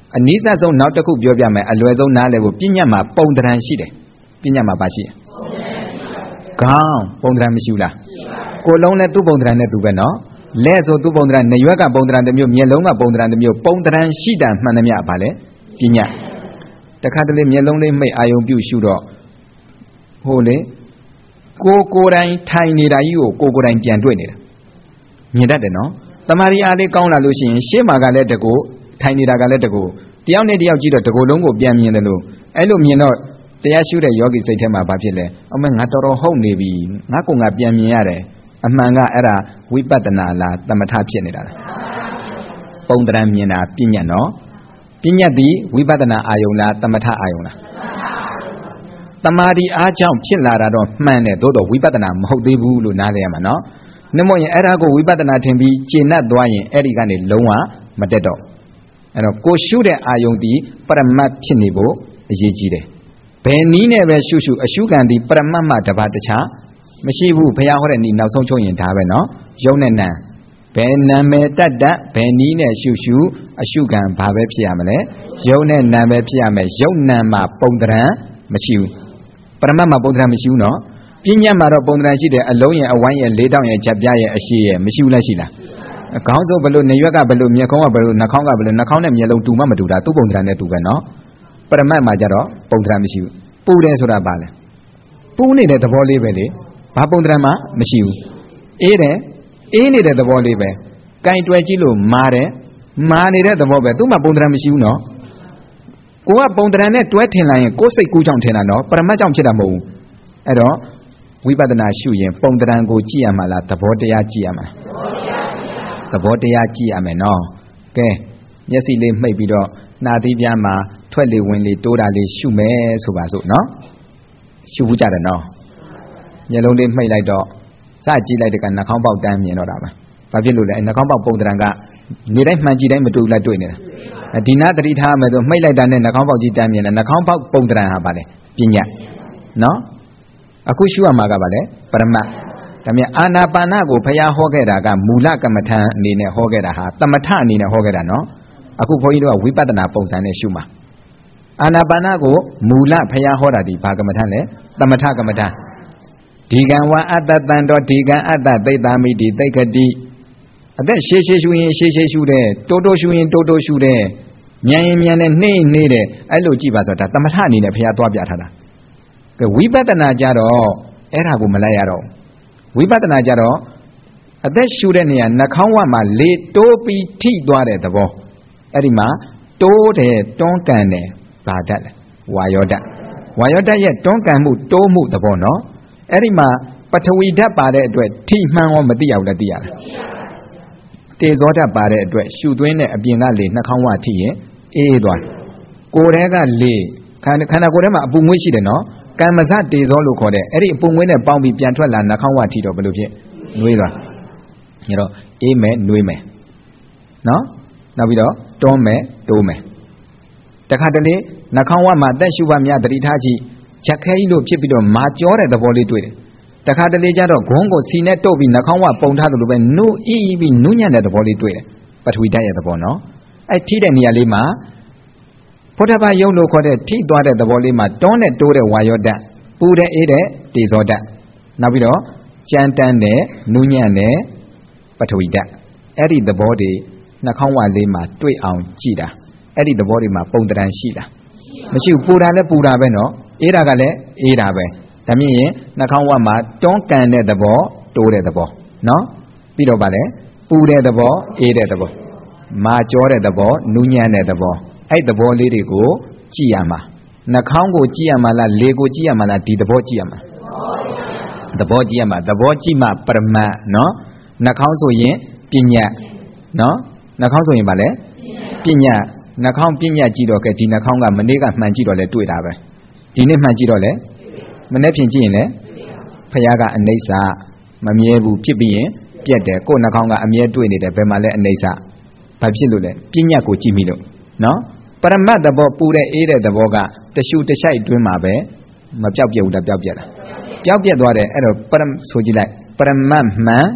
အနည်းဆုံးနောက်တစ်ခုပြောပြမယ်အလွယ်ဆုံးနားလည်ဖို့ပညာမှာပုံတရံရှိတယ်ပညာမှာပါရှိတယ်ခေါင်းပုံတရံမရှိဘူးလားကိုယ်လုံးနဲ့သူ့ပုံတရံနဲ့သူပဲနော်လက်ဆိုသူ့ပုံတရံနေရွက်ကပုံတရံတစ်မျိုးမျက်လုံးကပုံတရံတစ်မျိုးပုံတရံရှိတာမှန်သမျှပါလေပညာတခါတလေမျက်လုံးလေးမိတ်အာယုံပြုရှုတော့ဟိုလေကိုယ်တိုင်ထိုင်နေတာကြီးကိုကိုယ်တိုင်ပြန်တွေ့နေတာမြင်တတ်တယ်နော်တမာရီအားလေးကောင်းလာလို့ရှိရင်ရှေ့မှာကလည်းတကူထိုင်နေတာကလည်းတကူတယောက်နဲ့တယောက်ကြည့်တော့တကူလုံးကိုပြန်မြင်တယ်လို့အဲ့လိုမြင်တော့တရားရှုတဲ့ယောဂီစိတ်ထဲမှာဘာဖြစ်လဲအမေငါတော်တော်ဟုတ်နေပြီငါကပြန်မြင်ရတယ်အမှန်ကအဲ့ဒါဝိပဿနာလားသမထဖြစ်နေတာလားပုံတရံမြင်တာပညာနော်ပညာသည်ဝိပဿနာအာယုံလားသမထအာယုံလားတမာရီအားကြောင့်ဖြစ်လာတာတော့မှန်တယ်သို့တော့ဝိပဿနာမဟုတ်သေးဘူးလို့နားလည်ရမှာနော်နှမို့ရင်အဲ့ဒါကိုဝိပဿနာထင်ပြီးကျေနပ်သွားရင်အဲ့ဒီကနေလုံးဝမတက်တော့အဲ့တော့ကိုရှုတဲ့အာယုံဒီပရမတ်ဖြစ်နေဖို့အရေးကြီးတယ်ဘယ်နည်းနဲ့ပဲရှုရှုအရှုခံဒီပရမတ်မှတပါးတခြားမရှိဘူးဘုရားဟောတဲ့နည်းနောက်ဆုံးချုပ်ရင်ဒါပဲနော်ယုံနဲ့နံဘယ်နာမည်တတ်တတ်ဘယ်နည်းနဲ့ရှုရှုအရှုခံဘာပဲဖြစ်ရမလဲယုံနဲ့နံပဲဖြစ်ရမယ်ယုံနံမှာပုံတရံမရှိဘူးပရမတ်မှာပုံတရံမရှိဘူးနော်ပညာမှာတော့ပုံတရံရှိတယ်အလုံးရဲ့အဝိုင်းရဲ့လေးတောင်ရဲ့ချက်ပြရဲ့အရှိရဲ့မရှိဘူးလားရှိလားခေါင်းဆုံးဘလို့နေရွက်ကဘလို့မျက်ခုံးကဘလို့နှာခေါင်းကဘလို့နှာခေါင်းနဲ့မျက်လုံးတူမှမတူတာသူ့ပုံတရံနဲ့တူပဲနော်ပရမတ်မှာကြတော့ပုံတရံမရှိဘူးပူတယ်ဆိုတာပါလေပူနေတဲ့သဘောလေးပဲလေဘာပုံတရံမှမရှိဘူးအေးတယ်အေးနေတဲ့သဘောလေးပဲကင်တွယ်ကြည့်လို့မာတယ်မာနေတဲ့သဘောပဲသူ့မှာပုံတရံမရှိဘူးနော်ကိုကပုံတရံနဲ့တွဲထင်လိုက်ရင်ကိုယ်စိတ်ကူးကြောင့်ထင်တာနော်ပရမတ်ကြောင့်ဖြစ်တာမဟုတ်ဘူးအဲ့တော့ဝိပဿနာရှုရင်ပုံတရံကိုကြည့်ရမှာလားသဘောတရားကြည့်ရမှာသဘောတရားကြည့်ရမယ်နော်ကဲမျက်စိလေးမှိတ်ပြီးတော့နှာသီးပြားမှာထွက်လေဝင်လေတိုးတာလေးရှုမယ်ဆိုပါစို့နော်ရှုဘူးကြတယ်နော်မျက်လုံးလေးမှိတ်လိုက်တော့စကြည့်လိုက်တဲ့ကနှာခေါင်းပေါက်တန်းမြင်တော့တာပဲဘာဖြစ်လို့လဲနှာခေါင်းပေါက်ပုံတရံကနေတိုင်းမှန်ကြည့်တိုင်းမတူလိုက်တွေ့နေတာဒီနာတတိထားမယ်ဆိုမှိတ်လိုက်တာနဲ့နှာခေါင်းပေါက်ကြီးတန်းမြင်တယ်နှာခေါင်းပေါက်ပုံတရံဟာပါလေပညာနော်အခုရှုရမှာကပါလေပရမတ်ဒါမြင်အာနာပါနကိုဘုရားဟောခဲ့တာကမူလကမ္မထံအနေနဲ့ဟောခဲ့တာဟာသမထအနေနဲ့ဟောခဲ့တာနော်အခုဘုန်းကြီးတို့ကဝိပဿနာပုံစံနဲ့ရှုမှာအာနာပါနကိုမူလဘုရားဟောတာဒီဘာကမ္မထံလဲသမထကမ္မထံဒီကံဝအတ္တတံတော်ဒီကံအတ္တသိတ္တာမိတိသိက္ခတိအသက်ရှေးရှေးရှုရင်ရှေးရှေးရှုတယ်တိုးတိုးရှုရင်တိုးတိုးရှုတယ်မြန်ရင်မြန်နဲ့နှိမ့်နေတယ်အဲ့လိုကြည့်ပါဆိုတော့သမထအနေနဲ့ဘုရားသွားပြထားတာကဲဝိပဿနာကြတော့အဲ့ဒါကိုမလိုက်ရတော့ဝိပဿနာကြတော့အသက်ရှုတဲ့နေရာနှာခေါင်းဝမှာလေတိုးပြီးထိသွားတဲ့သဘောအဲ့ဒီမှာတိုးတယ်တွန်းကန်တယ်ဘာဓာတ်လဲဝါယောဓာတ်ဝါယောဓာတ်ရဲ့တွန်းကန်မှုတိုးမှုသဘောနော်အဲ့ဒီမှာပထဝီဓာတ်ပါတဲ့အတွက်ထိမှန်ရောမသိရဘူးလားသိရလားတေဇောဓာတ်ပါတဲ့အတွက်ရှုသွင်းတဲ့အပြင်ကလေနှာခေါင်းဝထိရင်အေးသွားကိုယ်ထဲကလေခန္ဓာကိုယ်ထဲမှာအပူငွေ့ရှိတယ်နော်ကံမဇတေဇောလို့ခေါ်တဲ့အဲ့ဒီအပူငွေ့နဲ့ပေါင်းပြီးပြန်ထွက်လာနှာခေါင်းဝထိတော့ဘယ်လိုဖြစ်နှွေးသွားညတော့အေးမယ်နှွေးမယ်နော်နောက်ပြီးတော့တွန်းမယ်တိုးမယ်တခါတလေနှာခေါင်းဝမှာတက်ရှုပါများတတိထားကြည့်ချက်ခဲကြီးလို့ဖြစ်ပြီးတော့မာကြောတဲ့သဘောလေးတွေ့တယ်တခါတလေကျတော့ဂုံးကိုစီနဲ့တုပ်ပြီးနှာခေါင်းဝပုံထားသလိုပဲနုအီးပြီးနုညံ့တဲ့သဘောလေးတွေ့တယ်ပထဝီဓာတ်ရဲ့သဘောနော်အဲ့ထိတဲ့နေရာလေးမှာဘုဒ္ဓဘာယုံလို့ခေါ်တဲ့ထိသွားတဲ့သဘောလေးမှာတွန်းနဲ့တိုးတဲ့ဝါယောဓာတ်ပူတဲ့အေးတဲ့တေဇောဓာတ်နောက်ပြီးတော့ကြမ်းတမ်းတဲ့နုညံ့တဲ့ပထဝီဓာတ်အဲ့ဒီသဘောတွေနှာခေါင်းဝလေးမှာတွေ့အောင်ကြည့်တာအဲ့ဒီသဘောတွေမှာပုံတရံရှိလားမရှိဘူးပူတာလည်းပူတာပဲနော်အေးတာကလည်းအေးတာပဲဒါမြင်ရင်နှာခေါင်းဝမှာတွန်းကန်တဲ့သဘောတိုးတဲ့သဘောနော်ပြီးတော့ဗာလဲပူတဲ့သဘောအေးတဲ့သဘောမာကြောတဲ့သဘောနူးညံ့တဲ့သဘောအဲ့သဘောလေးတွေကိုကြည့်ရမှာနှာခေါင်းကိုကြည့်ရမှာလားလေကိုကြည့်ရမှာလားဒီသဘောကြည့်ရမှာသဘောကြည့်ရမှာသဘောကြည့်မှပရမတ်နော်နှာခေါင်းဆိုရင်ပညာနော်နှာခေါင်းဆိုရင်ဗာလဲပညာနှာခေါင်းပညာကြည့်တော့ကဲဒီနှာခေါင်းကမနေ့ကမှန်ကြည့်တော့လဲတွေ့တာပဲဒီနေ့မှန်ကြည့်တော့လဲမနေ့ဖြင့်ကြည့်ရင်လဲဖခင်ကအနိစ္စမမြဲဘူးဖြစ်ပြီးရင်ပြက်တယ်ကိုယ်နှာခေါင်းကအမြဲတွေ့နေတယ်ဘယ်မှာလဲအနိစ္စဘာဖြစ်လို့လဲပညာကိုကြည့်မိလို့နော်ပရမတ်သဘောပူတဲ့အေးတဲ့သဘောကတရှုတရှိုက်တွင်းမှာပဲမပြောက်ပြတ်ဘူးလားပြောက်ပြတ်လားပြောက်ပြတ်သွားတယ်အဲ့တော့ပရမဆိုကြည့်လိုက်ပရမတ်မှန်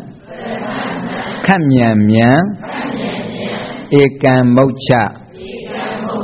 ခက်မြန်မြန်ဧကံမုတ်ချ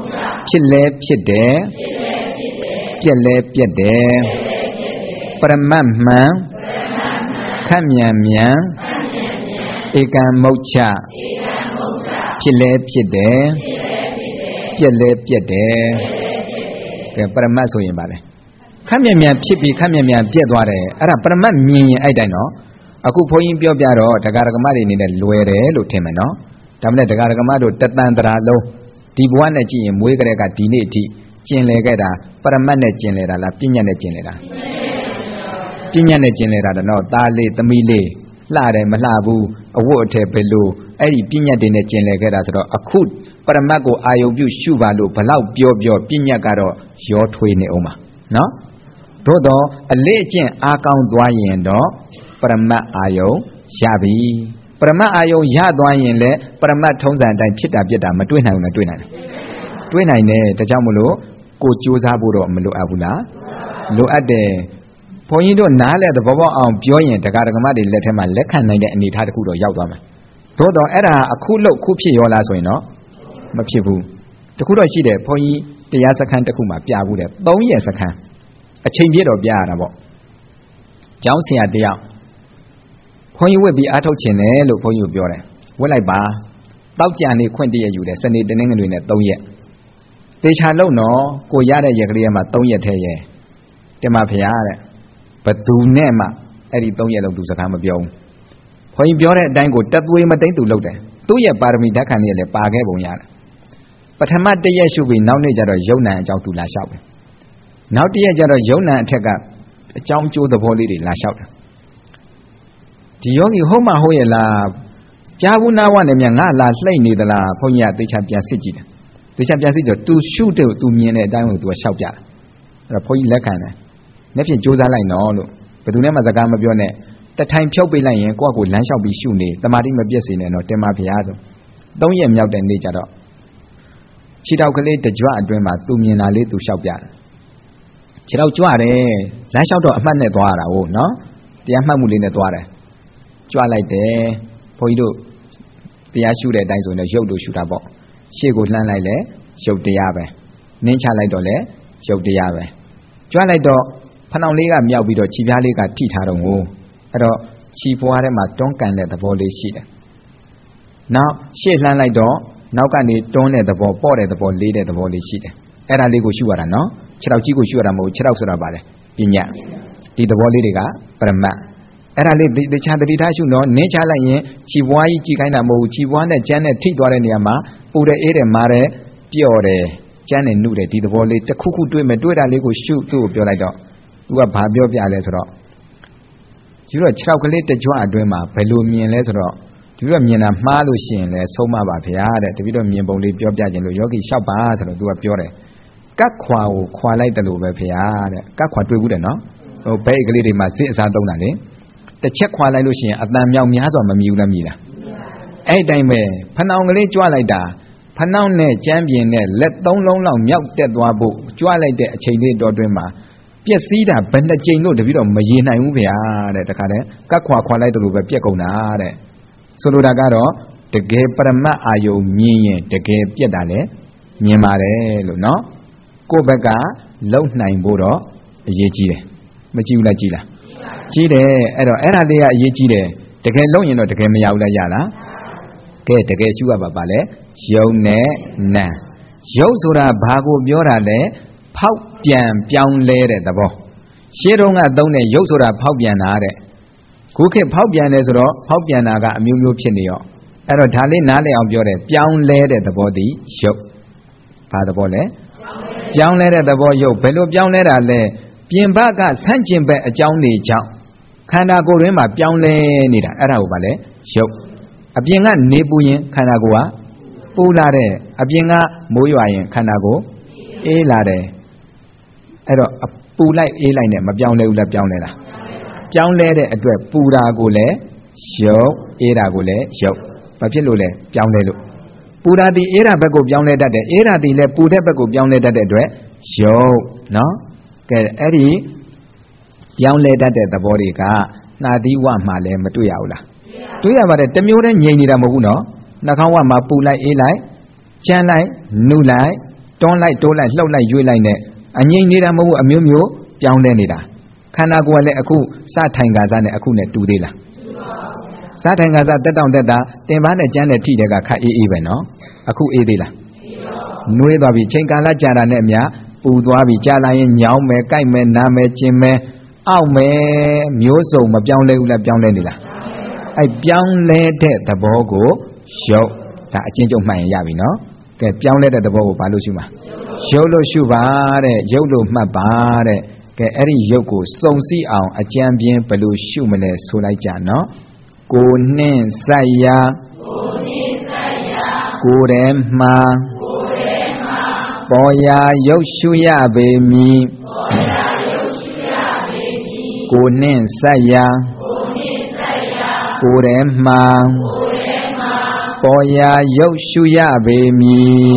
ဖြစ်လဲဖြစ်တယ်ပြက်လဲပြက်တယ်ပရမတ်မှန်ခန့်မြန်မြန်ဧကံမုတ်ချဖြစ်လဲဖြစ်တယ်ပြက်လဲပြက်တယ်ကဲပရမတ်ဆိုရင်ပါလေခန့်မြန်မြန်ဖြစ်ပြီးခန့်မြန်မြန်ပြက်သွားတယ်အဲ့ဒါပရမတ်မြင်ရင်အဲ့တိုင်းနော်အခုဘုန်းကြီးပြောပြတော့တရားဓမ္မတွေနေနဲ့လွယ်တယ်လို့ထင်မယ်နော်ဒါမှမဟုတ်တရားဓမ္မတို့တတန်တရာလုံးဒီဘဝနဲ့ကြည့်ရင်မွေးကြတဲ့ကဒီနေ့အထိကျင်လေခဲ့တာပရမတ်နဲ့ကျင်လေတာလားပညာနဲ့ကျင်လေတာပညာနဲ့ကျင်လေတာတော့သားလေးသမီးလေးလှတယ်မလှဘူးအဝတ်အထည်ပဲလို့အဲ့ဒီပညာတွေနဲ့ကျင်လေခဲ့တာဆိုတော့အခုပရမတ်ကိုအာယုံပြုရှုပါလို့ဘလောက်ပြောပညာကတော့ရောထွေးနေအောင်ပါနော်သို့တော့အလေးအကျင့်အားကောင်းသွားရင်တော့ပရမတ်အာယုံရပြီပရမတ်အာယုံရသွားရင်လည်းပရမတ်ထုံးစံအတိုင်းဖြစ်တာပြက်တာမတွေ့နိုင်ဘူးလားတွေ့နိုင်တယ်တွေ့နိုင်တယ်ဒါကြောင့်မလို့ကိုကြိုးစားဖို့တော့မလိုအပ်ဘူးလားလိုအပ်တယ်ဘုန်းကြီးတို့နားလဲသဘောပေါက်အောင်ပြောရင်တရားဓမ္မတွေလက်ထဲမှာလက်ခံနိုင်တဲ့အနေအထားတစ်ခုတော့ရောက်သွားမယ်သို့တော့အဲ့ဒါအခုလို့ခုဖြစ်ရောလားဆိုရင်တော့မဖြစ်ဘူးတခုတော့ရှိတယ်ဘုန်းကြီးတရားစခန်းတစ်ခုမှာပြဘူးတယ်3ရက်စခန်းအချိန်ပြည့်တော့ပြရတာပေါ့ကျောင်းဆရာတယောက်ဘုန်းကြီးဝတ်ပြီးအားထုတ်ခြင်းတယ်လို့ဘုန်းကြီးပြောတယ်ဝတ်လိုက်ပါတောက်ကြံနေခွင့်တရက်ယူတယ်စနေတနင်္ဂနွေနဲ့3ရက်တေချာလုံးတော့ကိုရတဲ့ရက်ကလေးမှာ3ရက်ထဲရဲ့တင်ပါဗျာတဲ့ဘသူနဲ့မှအဲ့ဒီ3ရက်လုံးသူစကားမပြောဘူးဘုန်းကြီးပြောတဲ့အတိုင်းကိုတက်သွေးမသိမ့်သူလုပ်တယ်သူ့ရဲ့ပါရမီဓာတ်ခံလေးလည်းပါခဲ့ပုံရတယ်ပထမ1ရက်ရှုပြီးနောက်နေ့ကျတော့ယုံနံအကြောင်းသူလာလျှောက်တယ်နောက်1ရက်ကျတော့ယုံနံအထက်ကအကြောင်းကျိုးသဘောလေးတွေလာလျှောက်တယ်ဒီယောဂီဟုတ်မှဟုတ်ရဲ့လားကြာဘူးနာဝနဲ့မြငါလာလှိမ့်နေသလားဘုန်းကြီးကသေချာပြန်စစ်ကြည့်တယ်သေချာပြန်စစ်ကြတော့ तू ရှုတဲ့ तू မြင်တဲ့အတိုင်းကို तू ကလျှောက်ပြတယ်အဲ့တော့ဘုန်းကြီးလက်ခံတယ်မျက်ဖြင့်ကြိုးစားလိုက်နော်လို့ဘယ်သူနဲ့မှစကားမပြောနဲ့တထိုင်ဖြုတ်ပေးလိုက်ရင်ကိုယ့်ကိုလမ်းလျှောက်ပြီးရှုနေတမာတိမပြည့်စေနဲ့တော့တင်ပါဗျာဆို3ရက်မြောက်တဲ့နေ့ကျတော့ခြေထောက်ကလေးတကြွအတွင်းမှာ तू မြင်တာလေး तू လျှောက်ပြတယ်ခြေထောက်ကြွတယ်လမ်းလျှောက်တော့အမှတ်နဲ့သွားရတာဟုတ်နော်တရားမှတ်မှုလေးနဲ့သွားတယ်ကြွလိုက်တယ်ဘုန်းကြီးတို့တရားရှုတဲ့အတိုင်းဆိုရင်ရုပ်တို့ရှုတာပေါ့ရှေ့ကိုလှမ်းလိုက်လဲရုပ်တရားပဲနင်းချလိုက်တော့လဲရုပ်တရားပဲကြွလိုက်တော့ဖဏောင်လေးကမြောက်ပြီးတော့ခြေပြားလေးကထိထားတော့ငိုအဲ့တော့ခြေပွားထဲမှာတွန်းကန်တဲ့သဘောလေးရှိတယ်နောက်ရှေ့လှမ်းလိုက်တော့နောက်ကနေတွန်းတဲ့သဘောပေါ့တဲ့သဘောလေးတဲ့သဘောလေးရှိတယ်အဲ့ဒါလေးကိုရှုရတာနော်ခြေထောက်ကြီးကိုရှုရတာမဟုတ်ခြေထောက်ဆိုတာပါလေပညာဒီသဘောလေးတွေကပရမတ်အဲ့ဒါလေးတခြားတတိထားရှုနော်နင်းချလိုက်ရင်ခြေပွားကြီးကြည်ခိုင်းတာမဟုတ်ဘူးခြေပွားနဲ့ကျန်းနဲ့ထိသွားတဲ့နေရာမှာပူတဲ့အေးတယ်မာတယ်ပျော့တယ်ကျန်းနဲ့နှုတ်တယ်ဒီသဘောလေးတစ်ခုခုတွေ့မယ်တွေ့တာလေးကိုရှုသူ့ကိုပြောလိုက်တော့သူကဘာပြောပြလဲဆိုတော့ဒီတော့6ကလေးတကြွအတွင်းမှာဘယ်လိုမြင်လဲဆိုတော့ဒီတော့မြင်တာမှားလို့ရှိရင်လည်းဆုံးမပါဗျာတဲ့တပိတော့မြင်ပုံလေးပြောပြခြင်းလို့ယောဂီလျှောက်ပါဆိုတော့သူကပြောတယ်ကတ်ခွာကိုခွာလိုက်တယ်လို့ပဲဗျာတဲ့ကတ်ခွာတွေ့ဘူးတယ်နော်ဟိုဘဲကလေးတွေမှာစစ်အစားသုံးတာလေတစ်ချက်ခွာလိုက်လို့ရှိရင်အတန်မြောက်များစွာမမြည်ဘူးလားမြည်လားအဲ့တိုင်းပဲဖဏောင်ကလေးကြွလိုက်တာဖဏောင်နဲ့ကြမ်းပြင်းနဲ့လက်3လုံးလောက်မြောက်တက်သွားဖို့ကြွလိုက်တဲ့အချိန်လေးတော်တွင်းမှာပြက်စီးတာဘယ်နှကြိမ်လို့တပိတော့မရေနိုင်ဘူးဗျာတဲ့တခါတည်းကတ်ခွာလိုက်တယ်လို့ပဲပြက်ကုန်တာတဲ့ဆိုလိုတာကတော့တကယ်ပရမတ်အာယုံမြင်ရင်တကယ်ပြက်တာလေမြင်ပါတယ်လို့နော်ကိုယ့်ဘက်ကလုံနိုင်ဖို့တော့အရေးကြီးတယ်မကြည့်ဘူးလားကြည့်လားကြည့်တယ်အဲ့တော့အဲ့ဒါလေးကအရေးကြီးတယ်တကယ်လုံရင်တော့တကယ်မရဘူးလားရလားကဲတကယ်ရှုရပါလေယုံနဲ့နံယုတ်ဆိုတာဘာကိုပြောတာလဲဖောက်ပြန်ပြောင်းလဲတဲ့သဘောရှင်းတော့ကသုံးတဲ့ယုတ်ဆိုတာဖောက်ပြန်တာတဲ့ခုခေတ်ဖောက်ပြန်တယ်ဆိုတော့ဖောက်ပြန်တာကအမျိုးမျိုးဖြစ်နေရောအဲ့တော့ဒါလေးနားလည်အောင်ပြောတယ်ပြောင်းလဲတဲ့သဘောတည်းယုတ်ဘာသဘောလဲပြောင်းလဲတဲ့သဘောယုတ်ဘယ်လိုပြောင်းလဲတာလဲပြင်ပကဆန့်ကျင်ဘက်အကြောင်းတွေကြောင့်ခန္ဓာကိုယ်တွင်းမှာပြောင်းလဲနေတာအဲ့ဒါကိုဗာလဲယုတ်အပြင်ကနေပူရင်ခန္ဓာကိုယ်ကပူလာတယ်အပြင်ကမိုးရွာရင်ခန္ဓာကိုယ်အေးလာတယ်အဲ့တော့ပူလိုက်အေးလိုက်နဲ့မပြောင်းလဲဘူးလားပြောင်းလဲလားပြောင်းလဲတဲ့အတွက်ပူတာကိုလည်းယုတ်အေးတာကိုလည်းယုတ်ဘာဖြစ်လို့လဲပြောင်းလဲလို့ပူတာဒီအေးတာဘက်ကိုပြောင်းလဲတတ်တယ်အေးတာဒီလည်းပူတဲ့ဘက်ကိုပြောင်းလဲတတ်တဲ့အတွက်ယုတ်နော်ကဲအဲ့ဒီပြောင်းလဲတတ်တဲ့သဘောတွေကနှာသီးဝမှာလည်းမတွေ့ရဘူးလားတွေ့ရပါတယ်တမျိုးတည်းငြိမ်နေတာမဟုတ်ဘူးနော်နှာခေါင်းဝမှာပူလိုက်အေးလိုက်ကြမ်းလိုက်နုလိုက်တွန်းလိုက်တိုးလိုက်လှုပ်လိုက်ရွေ့လိုက်နဲ့အငြိမ့်နေတာမဟုတ်အမျိုးမျိုးပြောင်းလဲနေတာခန္ဓာကိုယ်ကလည်းအခုစထိုင်ကစားနဲ့အခုနဲ့တူသေးလားစထိုင်ကစားတက်တောင့်တက်တာတင်ပန်းနဲ့ကျန်းနဲ့ထိတဲ့ကခတ်အေးအေးပဲနော်အခုအေးသေးလားနှွေးသွားပြီချိန်ကာလကြာတာနဲ့အများပူသွားပြီကြာလာရင်ညောင်းမယ်ကြိုက်မယ်နားမယ်ကျင်မယ်အောက်မယ်မျိုးစုံမပြောင်းလဲဘူးလားပြောင်းလဲနေလားအဲ့ပြောင်းလဲတဲ့သဘောကိုရုပ်ဒါအချင်းချုပ်မှတ်ရင်ရပြီနော်ကဲပြောင်းလဲတဲ့သဘောကိုဘာလို့ရှုမှာရုပ်လို့ရှုပါတဲ့ရုပ်လို့မှတ်ပါတဲ့ကဲအဲ့ဒီရုပ်ကိုစုံစည်းအောင်အကြံပြင်းဘယ်လိုရှုမလဲဆိုလိုက်ကြနော်ကိုနှင်းဆက်ရာကိုယ်ထဲမှာပေါ်ရာရုပ်ရှုရပေမည်ကိုနှင်းဆက်ရာကိုယ်ထဲမှာပေါ်ရာရုပ်ရှုရပေမည်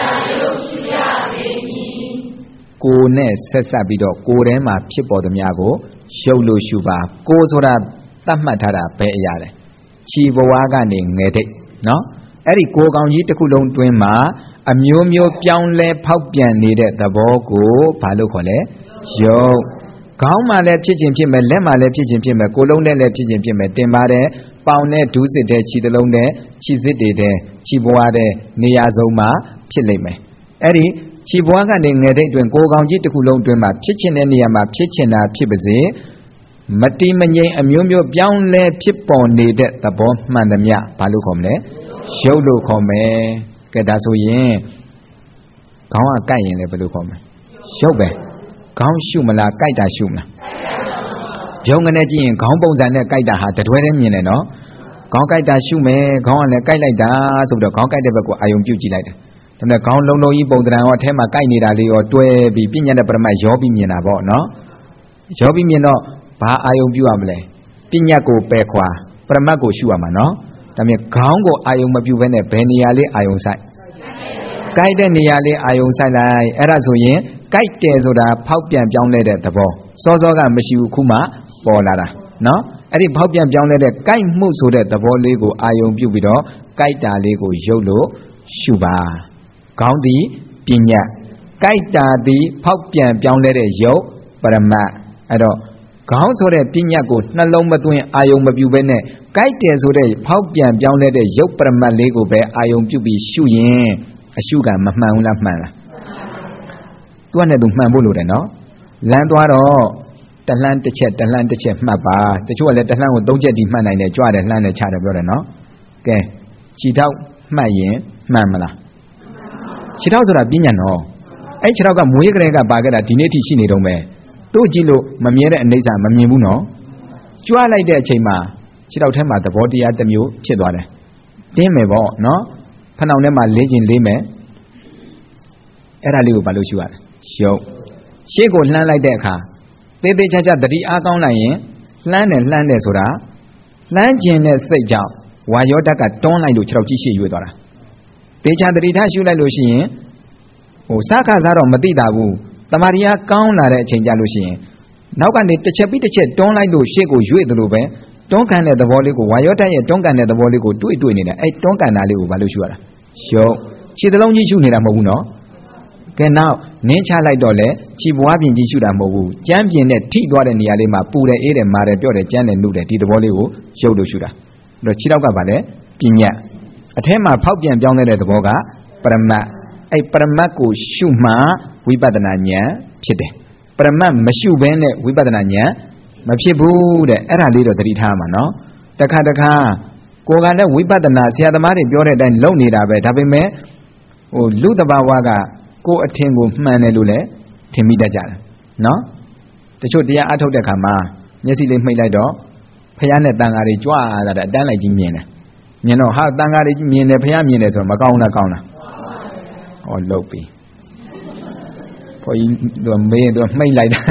ကိုနဲ့ဆက်ဆက်ပြီးတော့ကိုယ်ထဲမှာဖြစ်ပေါ်သမျှကိုရုပ်လို့ရှုပါကိုဆိုတာသတ်မှတ်ထားတာဘယ်အရာလဲခြေဘဝကနေငယ်တိတ်နော်အဲ့ဒီကိုကောင်ကြီးတစ်ခုလုံးတွင်းမှာအမျိုးမျိုးပြောင်းလဲဖောက်ပြန်နေတဲ့သဘောကိုဘာလို့ခေါ်လဲရုပ်ခေါင်းမှာလည်းဖြစ်ခြင်းဖြစ်မယ်လက်မှာလည်းဖြစ်ခြင်းဖြစ်မယ်ကိုယ်လုံးနဲ့လည်းဖြစ်ခြင်းဖြစ်မယ်တင်ပါတယ်ပေါင်နဲ့ဒူးစစ်တဲ့ခြေသလုံးနဲ့ခြေစစ်တွေတဲ့ခြေဘဝတဲ့နေရာစုံမှာဖြစ်လိမ့်မယ်အဲ့ဒီခြေဘဝကနေငယ်တဲ့အတွင်းကိုကောင်ကြီးတစ်ခုလုံးအတွင်းမှာဖြစ်ခြင်းတဲ့နေရာမှာဖြစ်ခြင်းတာဖြစ်ပါစေမတိမငြိမ်အမျိုးမျိုးပြောင်းလဲဖြစ်ပေါ်နေတဲ့သဘောမှန်သမျှဘာလို့ခေါ်မလဲရုပ်လို့ခေါ်မယ်ကဲဒါဆိုရင်ခေါင်းကကိုက်ရင်လည်းဘယ်လိုခေါ်မလဲရုပ်ပဲခေါင်းရှုမလားကိုက်တာရှုမလားရုံကနေကြည့်ရင်ခေါင်းပုံစံနဲ့ကိုက်တာဟာတတွဲတည်းမြင်တယ်နော်ခေါင်းကိုက်တာရှုမယ်ခေါင်းကလည်းကိုက်လိုက်တာဆိုပြီးတော့ခေါင်းကိုက်တဲ့ဘက်ကိုအာယုံပြုတ်ကြည့်လိုက်တယ်ဒါနဲ့ခေါင်းလုံးလုံးကြီးပုံတံရောအထဲမှာကိုက်နေတာလေးရောတွဲပြီးပြဉ္ညာနဲ့ပရမတ်ရောပြီးမြင်တာပေါ့နော်ရောပြီးမြင်တော့ဘာအာယုံပြုတ်ရမလဲပြဉ္ညာကိုပယ်ခွာပရမတ်ကိုရှုရမှာနော်ဒါမြင်ခေါင်းကိုအာယုံမပြုတ်ဘဲနဲ့ဘယ်နေရာလေးအာယုံဆိုင်ကိုက်တဲ့နေရာလေးအာယုံဆိုင်လိုက်အဲ့ဒါဆိုရင်ကိုက်တယ်ဆိုတာဖောက်ပြန်ပြောင်းလဲတဲ့သဘောစောစောကမရှိဘူးခုမှပေါ်လာတာနော်အဲ့ဒီဖောက်ပြန်ပြောင်းလဲတဲ့ကိုက်မှုဆိုတဲ့သဘောလေးကိုအာယုံပြုတ်ပြီးတော့ကိုက်တာလေးကိုရုပ်လို့ရှုပါခေါင်းသည်ပညာကိုက်တာသည်ဖောက်ပြန်ပြောင်းလဲတဲ့ရုပ်ပရမတ်အဲ့တော့ခေါင်းဆိုတဲ့ပညာကိုနှလုံးမသွင်းအာယုံမပြုတ်ဘဲနဲ့ကိုက်တယ်ဆိုတဲ့ဖောက်ပြန်ပြောင်းလဲတဲ့ရုပ်ပရမတ်လေးကိုပဲအာယုံပြုတ်ပြီးရှုရင်အရှုကမမှန်ဘူးလားမှန်လားသူကနဲ့သူမှန်ဖို့လိုတယ်နော်လမ်းသွားတော့တလှမ်းတစ်ချက်တလှမ်းတစ်ချက်မှတ်ပါတချို့ကလည်းတလှမ်းကို၃ချက်ဒီမှတ်နိုင်တယ်ကြွတယ်လှမ်းတယ်ချတယ်ပြောတယ်နော်ကဲခြေထောက်မှတ်ရင်မှန်မလားခြေထောက်ဆိုတာပြဉ္ညာနော်အဲ့ခြေထောက်ကမွေးကလေးကပါခဲ့တာဒီနေ့ထိရှိနေတော့မယ်တို့ကြည့်လို့မမြဲတဲ့အနေစာမမြင်ဘူးနော်ကြွလိုက်တဲ့အချိန်မှာခြေထောက်ထဲမှာသဘောတရားတစ်မျိုးဖြစ်သွားတယ်တင်းမယ်ပေါ့နော်ဖနှောင်ထဲမှာလေးခြင်းလေးမယ်အဲ့ဒါလေးကိုဘာလို့ရှုရလဲရုပ်ရှေ့ကိုလှမ်းလိုက်တဲ့အခါသေးသေးချာချာတတိအားကောင်းလိုက်ရင်လှမ်းတယ်ဆိုတာလှမ်းခြင်းတဲ့စိတ်ကြောင့်ဝါယောဓာတ်ကတွန်းလိုက်လို့ခြေထောက်ကြီးရှေ့ရွေ့သွားတာသေချာတတိထားရှုလိုက်လို့ရှိရင်စခါစားတော့မသိတာဘူးတမာရီအားကောင်းလာတဲ့အချိန်ကြလို့ရှိရင်နောက်ကနေတစ်ချက်ပြီးတစ်ချက်တွန်းလိုက်လို့ရှေ့ကိုရွေ့သလိုပဲတွန်းကန်တဲ့သဘောလေးကိုဝါယောဓာတ်ရဲ့တွန်းကန်တဲ့သဘောလေးကိုတွေ့နေတယ်အဲ့တွန်းကန်တာလေးကိုဘာလို့ရှုရတာရုပ်ခြေသလုံးကြီးရှုနေတာမဟုတ်ဘူးနော်ကဲနောက်နင်းချလိုက်တော့လေခြေပွားပြင်ကြီးရှုတာမဟုတ်ဘူးကြမ်းပြင်နဲ့ထိသွားတဲ့နေရာလေးမှာပူတယ်အေးတယ်မာတယ်ပြော့တယ်ကြမ်းတယ်နုတယ်ဒီသဘောလေးကိုရုပ်လို့ရှုတာအဲ့တော့ခြေထောက်ကဘာလဲပညာအထဲမှာဖောက်ပြန်ပြောင်းလဲတဲ့သဘောကပရမတ်အဲ့ပရမတ်ကိုရှုမှဝိပဿနာဉာဏ်ဖြစ်တယ်ပရမတ်မရှုဘဲနဲ့ဝိပဿနာဉာဏ်မဖြစ်ဘူးတဲ့အဲ့ဒါလေးတော့သတိထားမှာနော်တခါကိုယ်ကလည်းဝိပဿနာဆရာသမားတွေပြောတဲ့အတိုင်းလုပ်နေတာပဲဒါပေမဲ့လူတဘာဝကကိုယ်အထင်ကိုမှန်တယ်လို့လည်းထင်မိတတ်ကြတယ်နော်တချို့တရားအထုတ်တဲ့ခါမှာမျက်စိလေးမှိတ်လိုက်တော့ဖះနဲ့တန်ဃာတွေကြွလာတဲ့အတန်းလိုက်ကြီးမြင်တယ်မြင်တော့ဟာတန်ဃာတွေမြင်တယ်ဖះမြင်တယ်ဆိုတော့မကောင်းလားကောင်းလားဟောလုတ်ပြီဘုန်းကြီးသူမေးသူမှိတ်လိုက်တာ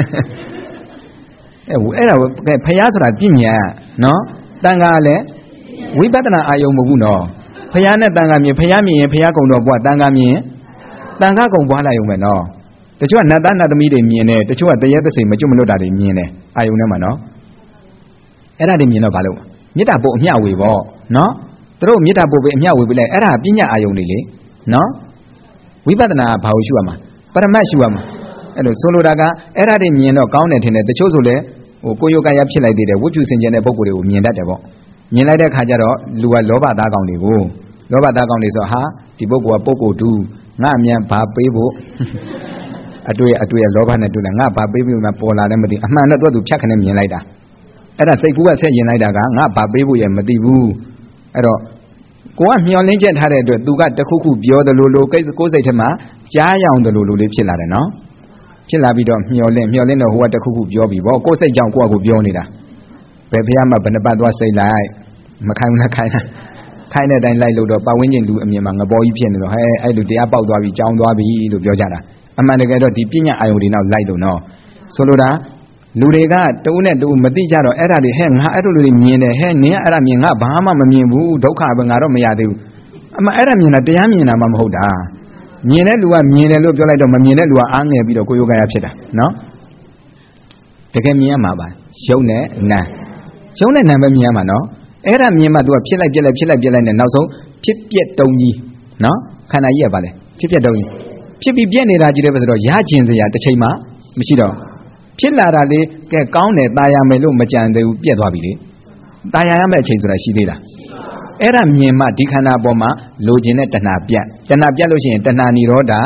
အဲ့ဒါကဲဖះဆိုတာပညာနော်တန်ဃာလည်းဝိပဿနာအာယုံမဟုတ်ဘူးနော်ဖះနဲ့တန်ဃာမြင်ဖះမြင်ရင်ဖះကုံတော်ဘွားတန်ဃာမြင်တန်ခါကုံပွားလိုက်ုံပဲနော်တချို့ကနတ်သားနတ်သမီးတွေမြင်တယ်တချို့ကတရေသစိမကျွတ်မလွတ်တာတွေမြင်တယ်အာယုံထဲမှာနော်အဲ့ဒါတွေမြင်တော့ဘာလို့မေတ္တာပို့အမျှဝေပေါ့နော်သူတို့မေတ္တာပို့ပြီးအမျှဝေပြီးလိုက်အဲ့ဒါပညာအာယုံတွေလေနော်ဝိပဿနာဘာကိုရှုရမှာပရမတ်ရှုရမှာအဲ့လိုဆိုလိုတာကအဲ့ဒါတွေမြင်တော့ကောင်းတယ်ထင်တယ်တချို့ဆိုလဲကိုယုတ်ကရဖြစ်လိုက်သေးတယ်ဝိဖြူစင်ကြတဲ့ပုံကိုယ်တွေကိုမြင်တတ်တယ်ပေါ့မြင်လိုက်တဲ့ခါကျတော့လူကလောဘသားကောင်တွေကိုလောဘသားကောင်တွေဆိုဟာဒီပုဂ္ဂိုလ်ကပုဂ္ဂိုလ်တူငါအမြန်ဘာပေးဖို့အတွေ့လောဘနဲ့တွေ့လာငါဘာပေးပြီးမှပေါ်လာတယ်မသိအမှန်တော့သူဖြတ်ခနဲ့မြင်လိုက်တာအဲ့ဒါစိတ်ကူးကဆက်ရင်လိုက်တာကငါဘာပေးဖို့ရမသိဘူးအဲ့တော့ကိုကမျောလင်းချက်ထားတဲ့အတွက်သူကတခုခုပြောတယ်လို့ကိုယ်စိတ်ထဲမှာကြားရောင်တယ်လို့လေးဖြစ်လာတယ်နော်ဖြစ်လာပြီးတော့မျောလင်းတော့ဟိုကတခုခုပြောပြီးဗောကိုယ်စိတ်ကြောင့်ကိုယ့်အကိုပြောနေတာဘယ်ဖះမှာဘယ်နှပတ်သွားစိတ်လိုက်မခိုင်းဘူးလားခိုင်းတဲ့အတိုင်းလိုက်လို့တော့ပတ်ဝန်းကျင်လူအမြင်မှာငပေါ်ကြီးဖြစ်နေတော့ဟဲအဲ့လူတရားပေါက်သွားပြီကြောင်းသွားပြီလို့ပြောကြတာအမှန်တကယ်တော့ဒီပညာအာယုန်တွေနောက်လိုက်လို့နော်ဆိုလိုတာလူတွေကတူနဲ့တူမသိကြတော့အဲ့ဒါတွေဟဲ့ငါအဲ့လိုလူတွေမြင်တယ်ဟဲ့နင်းအဲ့ဒါမြင်ငါဘာမှမမြင်ဘူးဒုက္ခပဲငါတော့မရသေးဘူးအမှန်အဲ့ဒါမြင်တာတရားမြင်တာမှမဟုတ်တာမြင်တဲ့လူကမြင်တယ်လို့ပြောလိုက်တော့မမြင်တဲ့လူကအားငယ်ပြီးတော့ကိုယ်ယောဂရဖြစ်တာနော်တကယ်မြင်ရမှာပါရုပ်နဲ့နာရုပ်နဲ့နာပဲမြင်ရမှာနော်အဲ့ဒါမြင်မှ तू ကဖြစ်လိုက်နဲ့နောက်ဆုံးဖြစ်ပြက်တုံးကြီးနော်ခန္ဓာကြီးရပါလေဖြစ်ပြက်တုံးကြီးဖြစ်ပြီးပြက်နေတာကြီးတယ်ပဲဆိုတော့ရကျင်စရာတစ်ချိန်မှမရှိတော့ဖြစ်လာတာလေးကဲကောင်းတယ်ตายရမယ်လို့မကြံသေးဘူးပြက်သွားပြီလေตายရမယ့်အချိန်ဆိုတာရှိသေးလားအဲ့ဒါမြင်မှဒီခန္ဓာပေါ်မှာလိုချင်တဲ့တဏှာပြတ်လို့ရှိရင်တဏှာនិရောဓ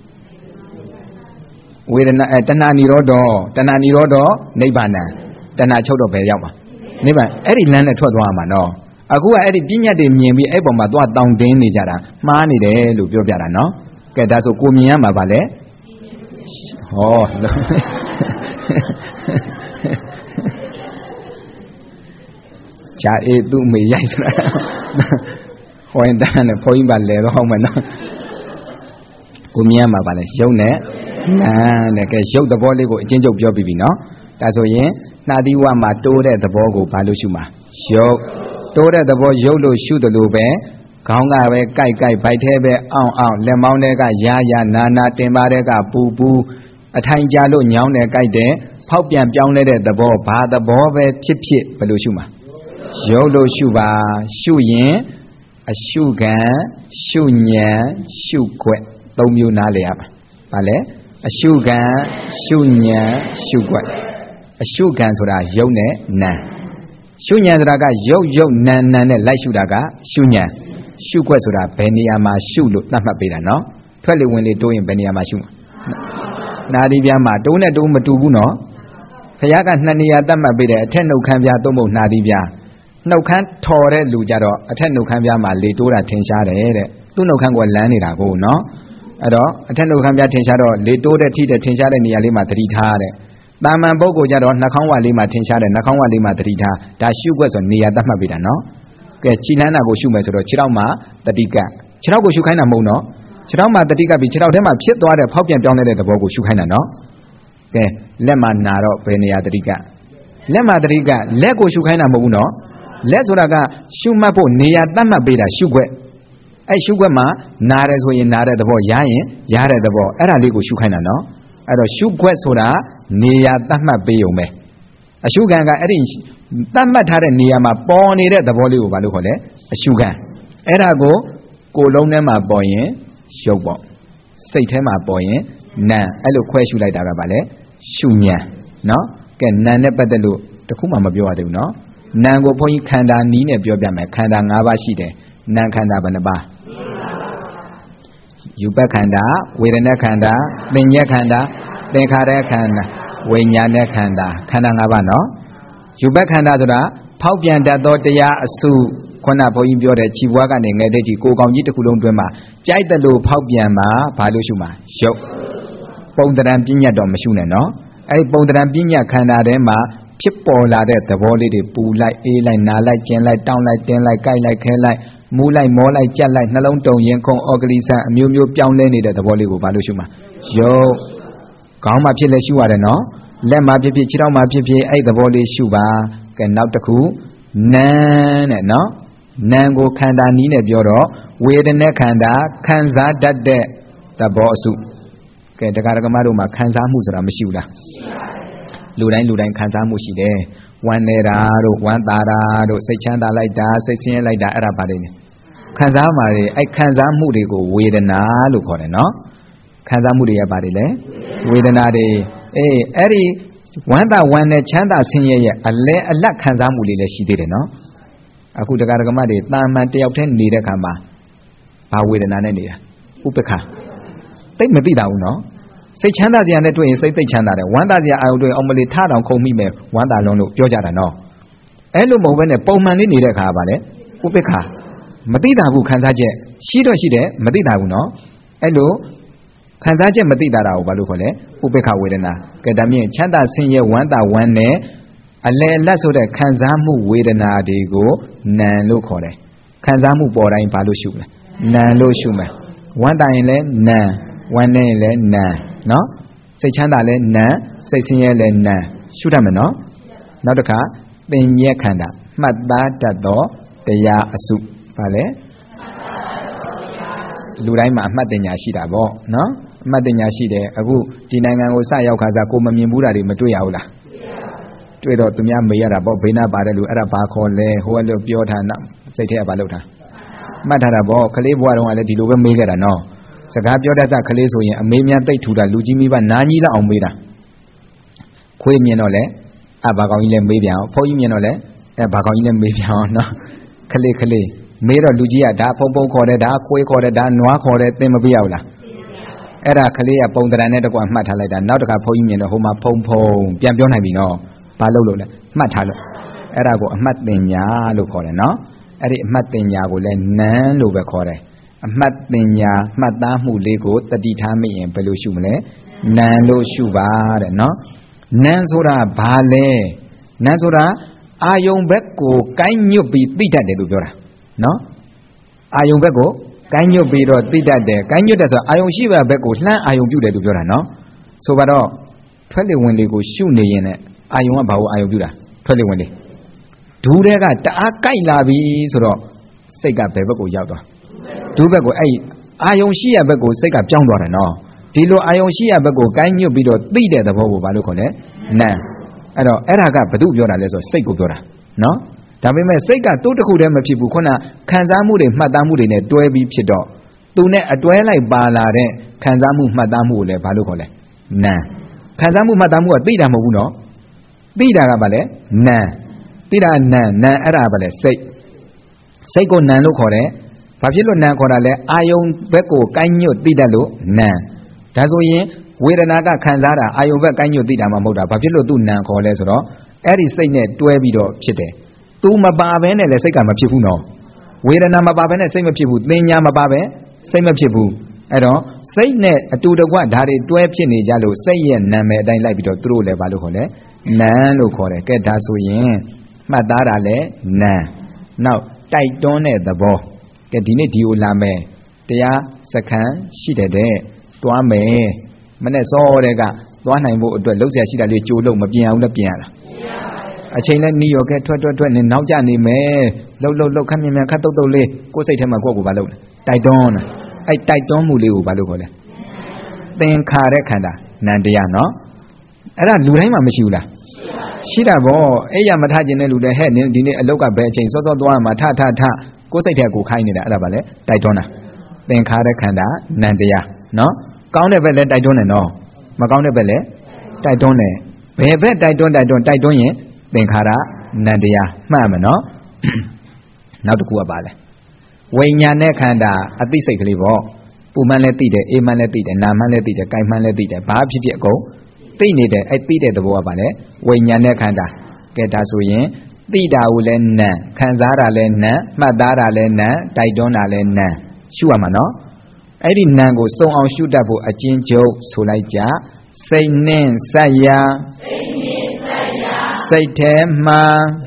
ဝေဒနာတဏှာនិရောဓနိဗ္ဗာန်တဏှာချုပ်တော့ဘယ်ရောက်မှာနိဗ္ဗာန်အဲ့ဒီလမ်းနဲ့ထွက်သွားမှာနော်အခုကအဲ့ဒီပညာတွေမြင်ပြီးအဲ့ပေါ်မှာသွားတောင်းတင်းနေကြတာမှားနေတယ်လို့ပြောပြတာနော်ကဲဒါဆိုကိုမြင်ရမှာပါလေဟောချာအေးသူ့မေရိုက်ဆိုတာဟောရင်တန်းနဲ့ဘုန်းကြီးပါလဲတော့ဟုတ်မယ်နော်ကိုမြင်ရမှာပါလေရုပ်နဲ့နာနဲ့ကဲရုပ်သဘောလေးကိုအချင်းချုပ်ပြောပြီးပြီနော်ဒါဆိုရင်နှာသီးဝမှာတိုးတဲ့သဘောကိုဘာလို့ရှုမှာရုပ်တိုးတဲ့သဘောရုပ်လို့ရှုတယ်လို့ပဲခေါင်းကပဲကြိုက်ဗိုက်ထဲပဲအောင့်လက်မောင်းထဲကရာနာတင်ပါတဲ့ကပူအထိုင်ကြလို့ညောင်းတယ်ကြိုက်တယ်ဖောက်ပြန်ပြောင်းလဲတဲ့သဘောဘာသဘောပဲဖြစ်ဘယ်လိုရှုမှာရုပ်လို့ရှုပါရှုရင်အရှုခံရှုဉဏ်ရှုခွက်၃မျိုးနားလည်ရပါဗါလဲအရှုခံရှုဉဏ်ရှုခွက်အရှုခံဆိုတာရုပ်နဲ့နာရှုဉဏ်ဆိုတာကရုပ်နာနဲ့လိုက်ရှုတာကရှုဉဏ်ရှုခွက်ဆိုတာဘယ်နေရာမှာရှုလို့သတ်မှတ်ပေးတာနော်ထွက်လေဝင်လေတိုးရင်ဘယ်နေရာမှာရှုမှာနာဒီပြားမှာတိုးနဲ့တိုးမတူဘူးနော်ဘုရားက2နေရာသတ်မှတ်ပေးတယ်အထက်နှုတ်ခမ်းပြားသုံးဖို့နာဒီပြားနှုတ်ခမ်းထော်တဲ့လူကြတော့အထက်နှုတ်ခမ်းပြားမှာလေတိုးတာထင်ရှားတယ်တဲ့သူ့နှုတ်ခမ်းကလန်းနေတာကိုနော်အဲ့တော့အထက်နှုတ်ခမ်းပြားထင်ရှားတော့လေတိုးတဲ့ထိတဲ့ထင်ရှားတဲ့နေရာလေးမှာသတိထားတဲ့တာမန်ပုဂ္ဂိုလ်ကြတော့နှာခေါင်းဝလေးမှာထင်ရှားတယ်နှာခေါင်းဝလေးမှာသတိထားဒါရှုွက်ဆိုနေရာသတ်မှတ်ပေးတာနော်ကဲခြိလန်းတာကိုရှုမယ်ဆိုတော့ခြေထောက်မှာတတိကခြေထောက်ကိုရှုခိုင်းတာမဟုတ်နော်ခြေထောက်မှာတတိကပြီးခြေထောက်ထဲမှာဖြစ်သွားတဲ့ဖောက်ပြန်ပြောင်းလဲတဲ့သဘောကိုရှုခိုင်းတာနော်ကဲလက်မှာနာတော့ဘယ်နေရာတတိကလက်မှာတတိကလက်ကိုရှုခိုင်းတာမဟုတ်ဘူးနော်လက်ဆိုတာကရှုမှတ်ဖို့နေရာသတ်မှတ်ပေးတာရှုွက်အဲ့ရှုွက်မှာနာတယ်ဆိုရင်နာတဲ့သဘောရရင်ရတဲ့သဘောအဲ့ဒါလေးကိုရှုခိုင်းတာနော်အဲ့တော့ရှုွက်ဆိုတာနေရာသတ်မှတ်ပေးုံပဲအရှုခံကအဲ့ဒီသတ်မှတ်ထားတဲ့နေရာမှာပေါ်နေတဲ့သဘောလေးကိုဘာလို့ခေါ်လဲအရှုခံအဲ့ဒါကိုယ်လုံးထဲမှာပေါ်ရင်ရုပ်ပေါ့စိတ်ထဲမှာပေါ်ရင်နာအဲ့လိုခွဲရှုလိုက်တာကဘာလဲရှုဉဏ်နော်ကဲနာနဲ့ပတ်သက်လို့တခုမှမပြောရသေးဘူးနော်နာကိုဘုန်းကြီးခန္ဓာနီးနဲ့ပြောပြမယ်ခန္ဓာ၅ပါးရှိတယ်နာခန္ဓာဘယ်နှပါးယူပခန္ဓာဝေဒနာခန္ဓာသင်ညက်ခန္ဓာသင်္ခါရခန္ဓာဝိညာဉ်ခန္ဓာခန္ဓာ၅ပါးနော်ယူပခန္ဓာဆိုတာဖောက်ပြန်တတ်သောတရားအစုခုနဘုန်းကြီးပြောတဲ့ခြေဘွားကနေငယ်တဲ့ဒီကိုကောင်ကြီးတစ်ခုလုံးတွင်းမှာကြိုက်တယ်လို့ဖောက်ပြန်မှာဘာလို့ရှုမှာရုပ်ပုံတရံပညာတော့မရှုနဲ့နော်အဲ့ပုံတရံပညာခန္ဓာထဲမှာဖြစ်ပေါ်လာတဲ့သဘောလေးတွေပူလိုက်အေးလိုက်နာလိုက်ကျင်လိုက်တောင်းလိုက်တင်းလိုက်ကြိုက်လိုက်ခဲလိုက်မူးလိုက်မောလိုက်ကြက်လိုက်နှလုံးတုံရင်ခုံအော်ဂလီဆန်အမျိုးမျိုးပြောင်းလဲနေတဲ့သဘောလေးကိုဘာလို့ရှုမှာရုပ်ခေါင်းမှာဖြစ်လဲရှုရတယ်နော်လက်မှာဖြစ်ခြေထောက်မှာဖြစ်အဲ့သဘောလေးရှုပါကဲနောက်တစ်ခုနာနဲ့နော်နာကိုခန္ဓာနီးနဲ့ပြောတော့ဝေဒနာခန္ဓာခံစားတတ်တဲ့သဘောအစုကဲတရားဓမ္မတို့မှာခံစားမှုဆိုတာမရှိဘူးလားလူတိုင်းခံစားမှုရှိတယ်ဝမ်းနေတာတို့ဝမ်းသာတာတို့စိတ်ချမ်းသာလိုက်တာစိတ်ဆင်းရဲလိုက်တာအဲ့ဒါပါတယ်ခံစားမှာတွေအဲ့ခံစားမှုတွေကိုဝေဒနာလို့ခေါ်တယ်နော်ခံစားမှုတွေရပါတယ်လေဝေဒနာတွေအဲ့ဒီဝမ်းသာဝမ်းနဲ့ချမ်းသာဆင်းရဲရဲ့အလဲအလတ်ခံစားမှုလေးလည်းရှိသေးတယ်နော်အခုတရားဓမ္မတွေတာမန်တယောက်တည်းနေတဲ့ခါမှာဘာဝေဒနာနဲ့နေတာဥပ္ပခါသိမသိတာဘူးနော်စိတ်ချမ်းသာစရာနဲ့တွေ့ရင်စိတ်သိချမ်းသာတယ်ဝမ်းသာစရာအာရုံတွေ့အောင်မလေးထတောင်ခုံမိမယ်ဝမ်းသာလုံးလို့ပြောကြတာနော်အဲ့လိုမဟုတ်ဘဲနဲ့ပုံမှန်လေးနေတဲ့ခါပါလေဥပ္ပခါမသိတာဘူးခံစားချက်ရှိတော့ရှိတယ်မသိတာဘူးနော်အဲ့လိုခံစားချက်မသိတာကိုဘာလို့ခေါ်လဲဥပ္ပခါဝေဒနာကဲဒါမြင်ချမ်းသာဆင်းရဲဝမ်းသာဝမ်းနဲ့အလယ်အလတ်ဆိုတဲ့ခံစားမှုဝေဒနာတွေကိုနာလို့ခေါ်တယ်ခံစားမှုပေါ်တိုင်းဘာလို့ရှုမလဲနာလို့ရှုမယ်ဝမ်းသာရင်လည်းနာဝမ်းနေရင်လည်းနာနော်စိတ်ချမ်းသာလည်းနာစိတ်ဆင်းရဲလည်းနာရှုတတ်မယ်နော်နောက်တစ်ခါသင်ညက်ခန္ဓာမှတ်သားတတ်သောတရားအစုဘာလဲလူတိုင်းမှာအမှတ်တင်ညာရှိတာပေါ့နော်အမှတ်တင်ညာရှိတယ်အခုဒီနိုင်ငံကိုစရောက်ခါစားကိုမမြင်ဘူးတာတွေမတွေ့ရဘူးလားတွေ့တော့သူများမေးရတာပေါ့ဘေးနာပါတယ်လူအဲ့ဒါဘာခေါ်လဲဟိုကလို့ပြောထားနော်စိတ်ထဲကဘာလုပ်တာမှတ်ထားတာပေါ့ကလေးဘွားတုန်းကလည်းဒီလိုပဲမေးခဲ့တာနော်စကားပြောတတ်စကလေးဆိုရင်အမေများတိတ်ထူတာလူကြီးမိဘနာကြီးလောက်အောင်မေးတာခွေးမြင်တော့လေဘာကောင်ကြီးလဲမေးပြန်အောင်ဖုန်းကြီးမြင်တော့လေဘာကောင်ကြီးလဲမေးပြန်အောင်နော်ကလေးမေးတော့လူကြီးကဒါဖုံခေါ်တယ်ဒါခွေးခေါ်တယ်ဒါနွားခေါ်တယ်သင်မပြရဘူးလားအဲ့ဒါကလေးကပုံတရံနဲ့တကွမှတ်ထားလိုက်တာနောက်တစ်ခါဖုန်းကြီးမြင်တော့ဟိုမှာဖုံပြန်ပြောနိုင်ပြီနော်ဘာလုပ်လို့လဲမှတ်ထားလို့အဲ့ဒါကိုအမှတ်တင်ညာလို့ခေါ်တယ်နော်အဲ့ဒီအမှတ်တင်ညာကိုလည်းနန်းလို့ပဲခေါ်တယ်အမှတ်တင်ညာမှတ်သားမှုလေးကိုတတိထားမိရင်ဘယ်လိုရှုမလဲနန်းလို့ရှုပါတဲ့နော်နန်းဆိုတာဘာလဲနန်းဆိုတာအာယုံဘက်ကိုကိုင်းညွတ်ပြီးသိတတ်တယ်လို့ပြောတာနော်အာယုံဘက်ကိုကိုင်းညွတ်ပြီးတော့သိတတ်တယ်ကိုင်းညွတ်တယ်ဆိုအာယုံရှိဘက်ကိုလှမ်းအာယုံပြုတယ်လို့ပြောတာနော်ဆိုပါတော့ထွက်လေဝင်လေကိုရှုနေရင်လည်းအာယုံကဘာကိုအာယုံပြုတာထွက်လေဝင်လေဒူးတဲ့ကတအားကြိုက်လာပြီဆိုတော့စိတ်ကဘယ်ဘက်ကိုရောက်သွားဒူးဘက်ကိုအဲ့အာယုံရှိရဘက်ကိုစိတ်ကပြောင်းသွားတယ်နော်ဒီလိုအာယုံရှိရဘက်ကိုကိုင်းညွတ်ပြီးတော့သိတဲ့သဘောကိုဘာလို့ခေါ်လဲနာအဲ့တော့အဲ့ဒါကဘု து ပြောတာလဲဆိုစိတ်ကိုပြောတာနော်ဒါပေမဲ့စိတ်ကသူ့တစ်ခုတည်းမဖြစ်ဘူးခုနခံစားမှုတွေမှတ်သားမှုတွေနဲ့တွဲပြီးဖြစ်တော့သူနဲ့အတွဲလိုက်ပါလာတဲ့ခံစားမှုမှတ်သားမှုကိုလည်းဘာလို့ခေါ်လဲနာခံစားမှုမှတ်သားမှုကသိတာမဟုတ်ဘူးနော်သိတာကဘာလဲနာသိတာနာအဲ့ဒါဘာလဲစိတ်ကိုနာလို့ခေါ်တယ်ဘာဖြစ်လို့နာခေါ်တာလဲအာယုံဘက်ကိုကိုင်းညွတ်သိတတ်လို့နာဒါဆိုရင်ဝေဒနာကခံစားတာအာယုံဘက်ကိုင်းညွတ်သိတာမှမဟုတ်တာဘာဖြစ်လို့သူနာခေါ်လဲဆိုတော့အဲ့ဒီစိတ်နဲ့တွဲပြီးတော့ဖြစ်တယ်သူမပါဘဲနဲ့လည်းစိတ်ကမဖြစ်ဘူးနော်ဝေဒနာမပါဘဲနဲ့စိတ်မဖြစ်ဘူးသင်ညာမပါဘဲစိတ်မဖြစ်ဘူးအဲ့တော့စိတ်နဲ့အတူတကွဓာတ်တွေတွဲဖြစ်နေကြလို့စိတ်ရဲ့နာမည်အတိုင်းလိုက်ပြီးတော့သူတို့လည်းဘာလို့ခေါ်လဲနာလို့ခေါ်တယ်ကဲဒါဆိုရင်မှတ်သားတာလည်းနာနောက်တိုက်တွန်းတဲ့သဘောကဲဒီနေ့ဒီကိုလာမယ်တရားစခန်းရှိတယ်တဲ့တွားမယ်မနဲ့စောတဲ့ကသွားနိုင်ဖို့အတွက်လှုပ်ရှားရှိတာလေးကြိုးလို့မပြင်အောင်လည်းပြင်ရတာအချိန်နဲ့နီးရောကဲထွက်နေနောက်ကျနေမယ်လှုပ်ခက်မြန်ခက်တုတ်လေးကိုယ်စိတ်ထဲမှာကိုယ့်ကိုဘာလုပ်လဲတိုက်တွန်းတာအဲ့တိုက်တွန်းမှုလေးကိုဘာလို့ခေါ်လဲသင်္ခါရခန္ဓာနန္တရားနော်အဲ့ဒါလူတိုင်းမှာမရှိဘူးလားရှိတာဗောအဲ့ရမထခြင်းတဲ့လူတွေဟဲ့ဒီနေ့အလောက်ကဘယ်အချိန်စောစောသွားမှာထကိုယ်စိတ်ထဲကိုခိုင်းနေတာအဲ့ဒါဘာလဲတိုက်တွန်းတာသင်္ခါရခန္ဓာနန္တရားနော်ကောင်းတဲ့ဘက်လည်းတိုက်တွန်းတယ်နော်မကောင်းတဲ့ဘက်လည်းတိုက်တွန်းတယ်ဘယ်ဘက်တိုက်တွန်းရင်သင်္ခါရနန္တရားမှတ်မယ်နော်နောက်တစ်ခုကပါလဲဝိညာဉ်နဲ့ခန္ဓာအသိစိတ်ကလေးပေါ့ပူမှန်းလည်းသိတယ်အေးမှန်းလည်းသိတယ်နာမှန်းလည်းသိတယ်ကြိုက်မှန်းလည်းသိတယ်ဘာဖြစ်အကုန်သိနေတယ်အဲ့သိတဲ့သဘောကပါလဲဝိညာဉ်နဲ့ခန္ဓာကဲဒါဆိုရင်သိတာကိုလည်းနာခံစားတာလည်းနာမှတ်သားတာလည်းနာတိုက်တွန်းတာလည်းနာရှုရမှာနော်အဲ့ဒီနာကိုစုံအောင်ရှုတတ်ဖို့အကျဉ်းချုပ်ဆိုလိုက်ကြစိတ်နှင့်စက်ရာစိတ်ထဲမှာ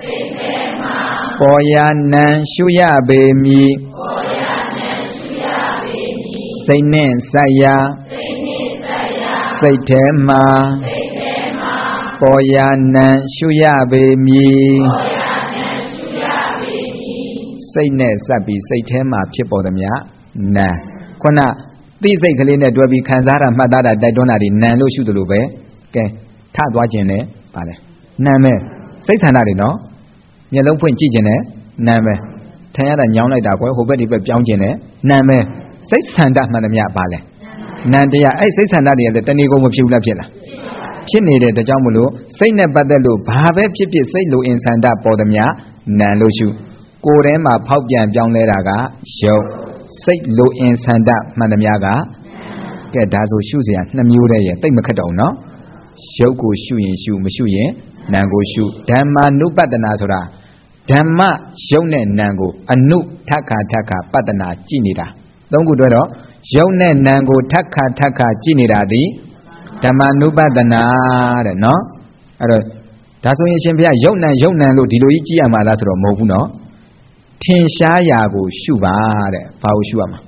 ပေါ်ရာနံရှုရပေမည်စိတ်နှင့်စက်ရာစိတ်ထဲမှာပေါ်ရာနံရှုရပေမည်စိတ်နဲ့စပ်ပြီးစိတ်ထဲမှာဖြစ်ပေါ်သည်များနာခုနသိစိတ်ကလေးနဲ့တွဲပြီးခံစားတာမှတ်သားတာတိုက်တွန်းတာဒီနာလို့ရှုသလိုပဲကဲထသွားခြင်းနဲ့ပါလေနာမယ်စိတ်ဆန္ဒတွေနော်မျက်လုံးဖွင့်ကြည့်ခြင်းနဲ့နာမယ်ထိုင်ရတာညောင်းလိုက်တာကွယ်ဟိုဘက်ဒီဘက်ပြောင်းကျင်တယ်နံပဲစိတ်ဆန္ဒမှန်သမျှပါလဲနံတရားအဲ့စိတ်ဆန္ဒတွေလည်းတဏှိကုန်မဖြစ်ဘူးလားဖြစ်လားဖြစ်နေတဲ့ဒါကြောင့်မလို့စိတ်နဲ့ပတ်သက်လို့ဘာပဲဖြစ်ဖြစ်စိတ်လိုအင်ဆန္ဒပေါ်သမျှနံလို့ရှုကိုယ်ထဲမှာဖောက်ပြန်ပြောင်းလဲတာကရုပ်စိတ်လိုအင်ဆန္ဒမှန်သမျှကကဲဒါဆိုရှုเสีย2မျိုးတည်းရဲ့တိတ်မခက်တော့ဘူးနော်ရုပ်ကိုရှုရင်ရှုမရှုရင်နံကိုရှုဓမ္မာနုပတ္တနာဆိုတာဓမ္မရုပ်နဲ့နံကိုအနုထက္ခာထက္ခာပတ္တနာကြည့်နေတာသုံးခုတွဲတော့ရုပ်နဲ့နံကိုထက္ခာထက္ခာကြည့်နေတာဒီဓမ္မာနုပတ္တနာတဲ့နော်အဲ့တော့ဒါဆိုရင်အရှင်ဘုရားရုပ်နံလို့ဒီလိုကြီးကြည့်ရမှာလားဆိုတော့မဟုတ်ဘူးနော်ထင်ရှားရာကိုရှုပါတဲ့ဘာကိုရှုရမှာ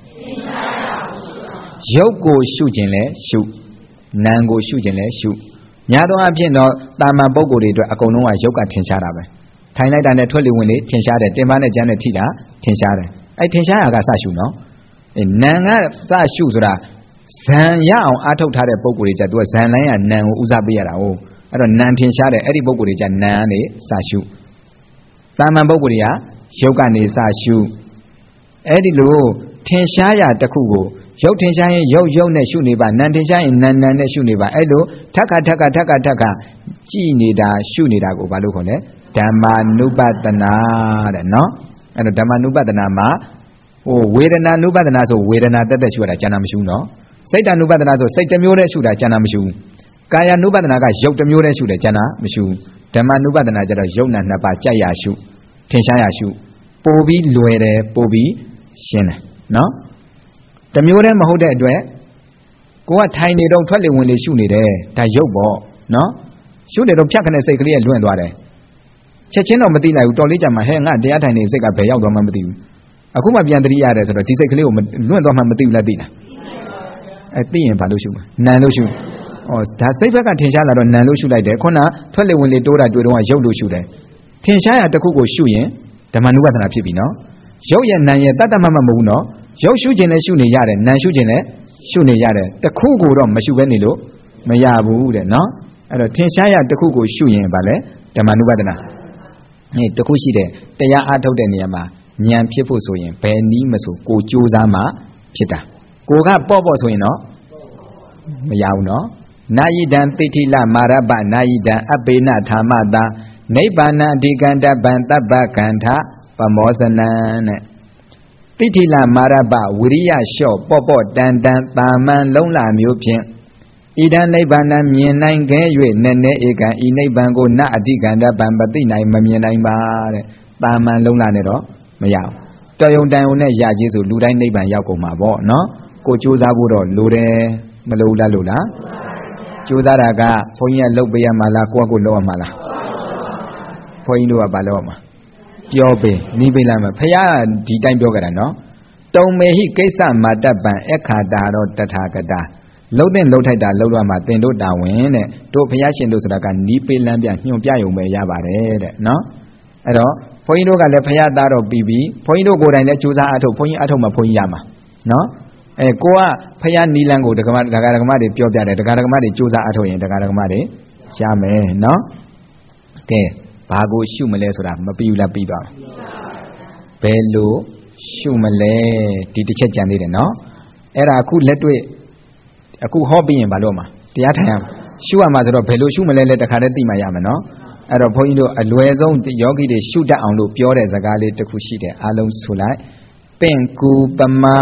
ရုပ်ကိုရှုခြင်းလဲရှုနံကိုရှုခြင်းလဲရှုများသောအားဖြင့်တော့တာမန်ပုဂ္ဂိုလ်တွေအတွက်အကုန်လုံးကရုပ်ကထင်ရှားတာပဲထိုင်လိုက်တာနဲ့ထွက်လေဝင်လေထင်ရှားတယ်တင်ပါနဲ့ကြမ်းနဲ့ထိတာထင်ရှားတယ်အဲ့ထင်ရှားရာကစရှုနော်နံကစရှုဆိုတာဇံရအောင်အားထုတ်ထားတဲ့ပုဂ္ဂိုလ်တွေကြသူကဇံလိုင်းကနံကိုဦးစားပေးရတာဟုတ်အဲ့တော့နံထင်ရှားတယ်အဲ့ဒီပုဂ္ဂိုလ်တွေကြနံကနေစရှုတာမန်ပုဂ္ဂိုလ်တွေကရုပ်ကနေစရှုအဲ့ဒီလိုထင်ရှားရာတစ်ခုကိုရုပ်ထင်ရှားရင်ရုပ်နဲ့ရှုနေပါနံထင်ရှားရင်နံနဲ့ရှုနေပါအဲ့လိုထက္ခါကြည်နေတာရှုနေတာကိုဘာလို့ခေါ်လဲဓမ္မာနုပတ္တနာတဲ့နော်အဲ့တော့ဓမ္မာနုပတ္တနာမှာဟိုဝေဒနာနုပတ္တနာဆိုဝေဒနာတက်ရှုရတာကျန်တာမရှိဘူးနော်စိတ်တ ानु ပတ္တနာဆိုစိတ်တစ်မျိုးတည်းရှုတာကျန်တာမရှိဘူးကာယ ानु ပတ္တနာကရုပ်တစ်မျိုးတည်းရှုတယ်ကျန်တာမရှိဘူးဓမ္မာနုပတ္တနာကျတော့ရုပ်နာနှစ်ပါးကြိုက်ရရှုထင်ရှားရရှုပို့ပြီးလွယ်တယ်ပို့ပြီးရှင်းတယ်နော်တမျိုးတည်းမဟုတ်တဲ့အတွက်ကိုကထိုင်နေတော့ထွက်လေဝင်လေရှုနေတယ်ဒါရုပ်ပေါ့နော်ရှုနေတော့ဖြတ်ခနဲ့စိတ်ကလေးလွင့်သွားတယ်ချက်ချင်းတော့မသိလိုက်ဘူးတော်လေးကြမှာဟဲ့ငါတရားထိုင်နေစိတ်ကဘယ်ရောက်သွားမှမသိဘူးအခုမှပြန်သတိရတယ်ဆိုတော့ဒီစိတ်ကလေးကိုလွင့်သွားမှမသိဘူးလားသိလားသိရင်ဘာလို့ရှုမှာနံလို့ရှုဩဒါစိတ်ဘက်ကထင်ရှားလာတော့နံလို့ရှုလိုက်တယ်ခုနထွက်လေဝင်လေတိုးတာတွေ့တော့ရုပ်လို့ရှုတယ်ထင်ရှားရတစ်ခုကိုရှုရင်ဓမ္မနုပဒနာဖြစ်ပြီနော်ရုပ်ရဲ့နံရဲ့တတ္တမမမဟုတ်ဘူးနော်ရုပ်ရှုခြင်းနဲ့ရှုနေရတယ်နံရှုခြင်းနဲ့ရှုနေရတယ်တစ်ခုကိုတော့မရှုဘဲနေလို့မရဘူးတဲ့နော်အဲ့တော့ထင်ရှားရတစ်ခုကိုရှုရင်ဗာလဲဓမ္မနုပဒနာတစ်ခုရှိတယ်တရားအားထုတ်တဲ့နေရာမှာဉာဏ်ဖြစ်ဖို့ဆိုရင်ဘယ်နည်းမဆိုကိုကြိုးစားမှဖြစ်တာကိုကပေါ့ဆိုရင်တော့မရဘူးနော်နာယိတံတိဋ္ဌိလမာရပနာယိတံအပေနထာမတာနိဗ္ဗာနံအဓိကံတပံတပ္ပကန္ထပမောဇနံတဲ့တိဋ္ဌိလမာရပဝိရိယလျှော့ပေါ့တန်တာမန်လုံးလာမျိုးဖြင့်ဣဒံနိဗ္ဗာနံမြင်နိုင်ခဲ့၍နည်းနည်းဧကံဤနိဗ္ဗာန်ကိုနအဓိကံတပံမသိနိုင်မမြင်နိုင်ပါတဲ့တာမန်လုံးလာနဲ့တော့မရဘူးတော်ယုံတန်ယုံနဲ့ရခြင်းဆိုလူတိုင်းနိဗ္ဗာန်ရောက်ကုန်မှာပေါ့နော်ကိုကြိုးစားဖို့တော့လိုတယ်မလိုလားလို့လားကြိုးစားတာကဘုန်းကြီးကလုပ်ပေးရမှာလားကိုယ့်အကိုလုပ်ရမှာလားဘုန်းကြီးတို့ကဘာလုပ်ရမှာပြောပေးနီးပေးလိုက်မှာဖခင်ဒီတိုင်းပြောကြတာနော်တုံမေဟိကိစ္စမာတပံအခါတာတော့တထာဂတာလှုပ်တဲ့လှုပ်ထိုက်တာလှုပ်ရမှာသင်တို့တာဝန်တဲ့တို့ဖခင်ရှင်တို့ဆိုတာကနီးပေးလမ်းပြညွှန်ပြရုံပဲရပါတယ်တဲ့နော်အဲ့တော့ဘုန်းကြီးတို့ကလည်းဖခင်သားတော့ပြီးပြီဘုန်းကြီးတို့ကိုယ်တိုင်လည်းကြိုးစားအထုတ်ဘုန်းကြီးအထုတ်မှဘုန်းကြီးရမှာနော်ကိုကဖခင်နီးလန်းကိုဒကာဒကမတွေပြောပြတယ်ဒကာဒကမတွေကြိုးစားအထုတ်ရင်ဒကာဒကမတွေရမယ်နော်ကဲဘာကိုရှုမလဲဆိုတာမပြီးဘူးလားပြီးပါဘယ်လိုရှုမလဲဒီတစ်ချက်ကြံသေးတယ်နော်အဲ့ဒါအခုလက်တွေ့အခုဟောပြီးရင်ဘာလို့မှာတရားထိုင်ရမှာရှုရမှာဆိုတော့ဘယ်လိုရှုမလဲလဲတခါတည်းသိမှရမယ်နော်အဲ့တော့ဘုန်းကြီးတို့အလွယ်ဆုံးယောဂီတွေရှုတတ်အောင်လို့ပြောတဲ့စကားလေးတစ်ခုရှိတယ်အားလုံးဆိုလိုက်ပင့်ကူပမာ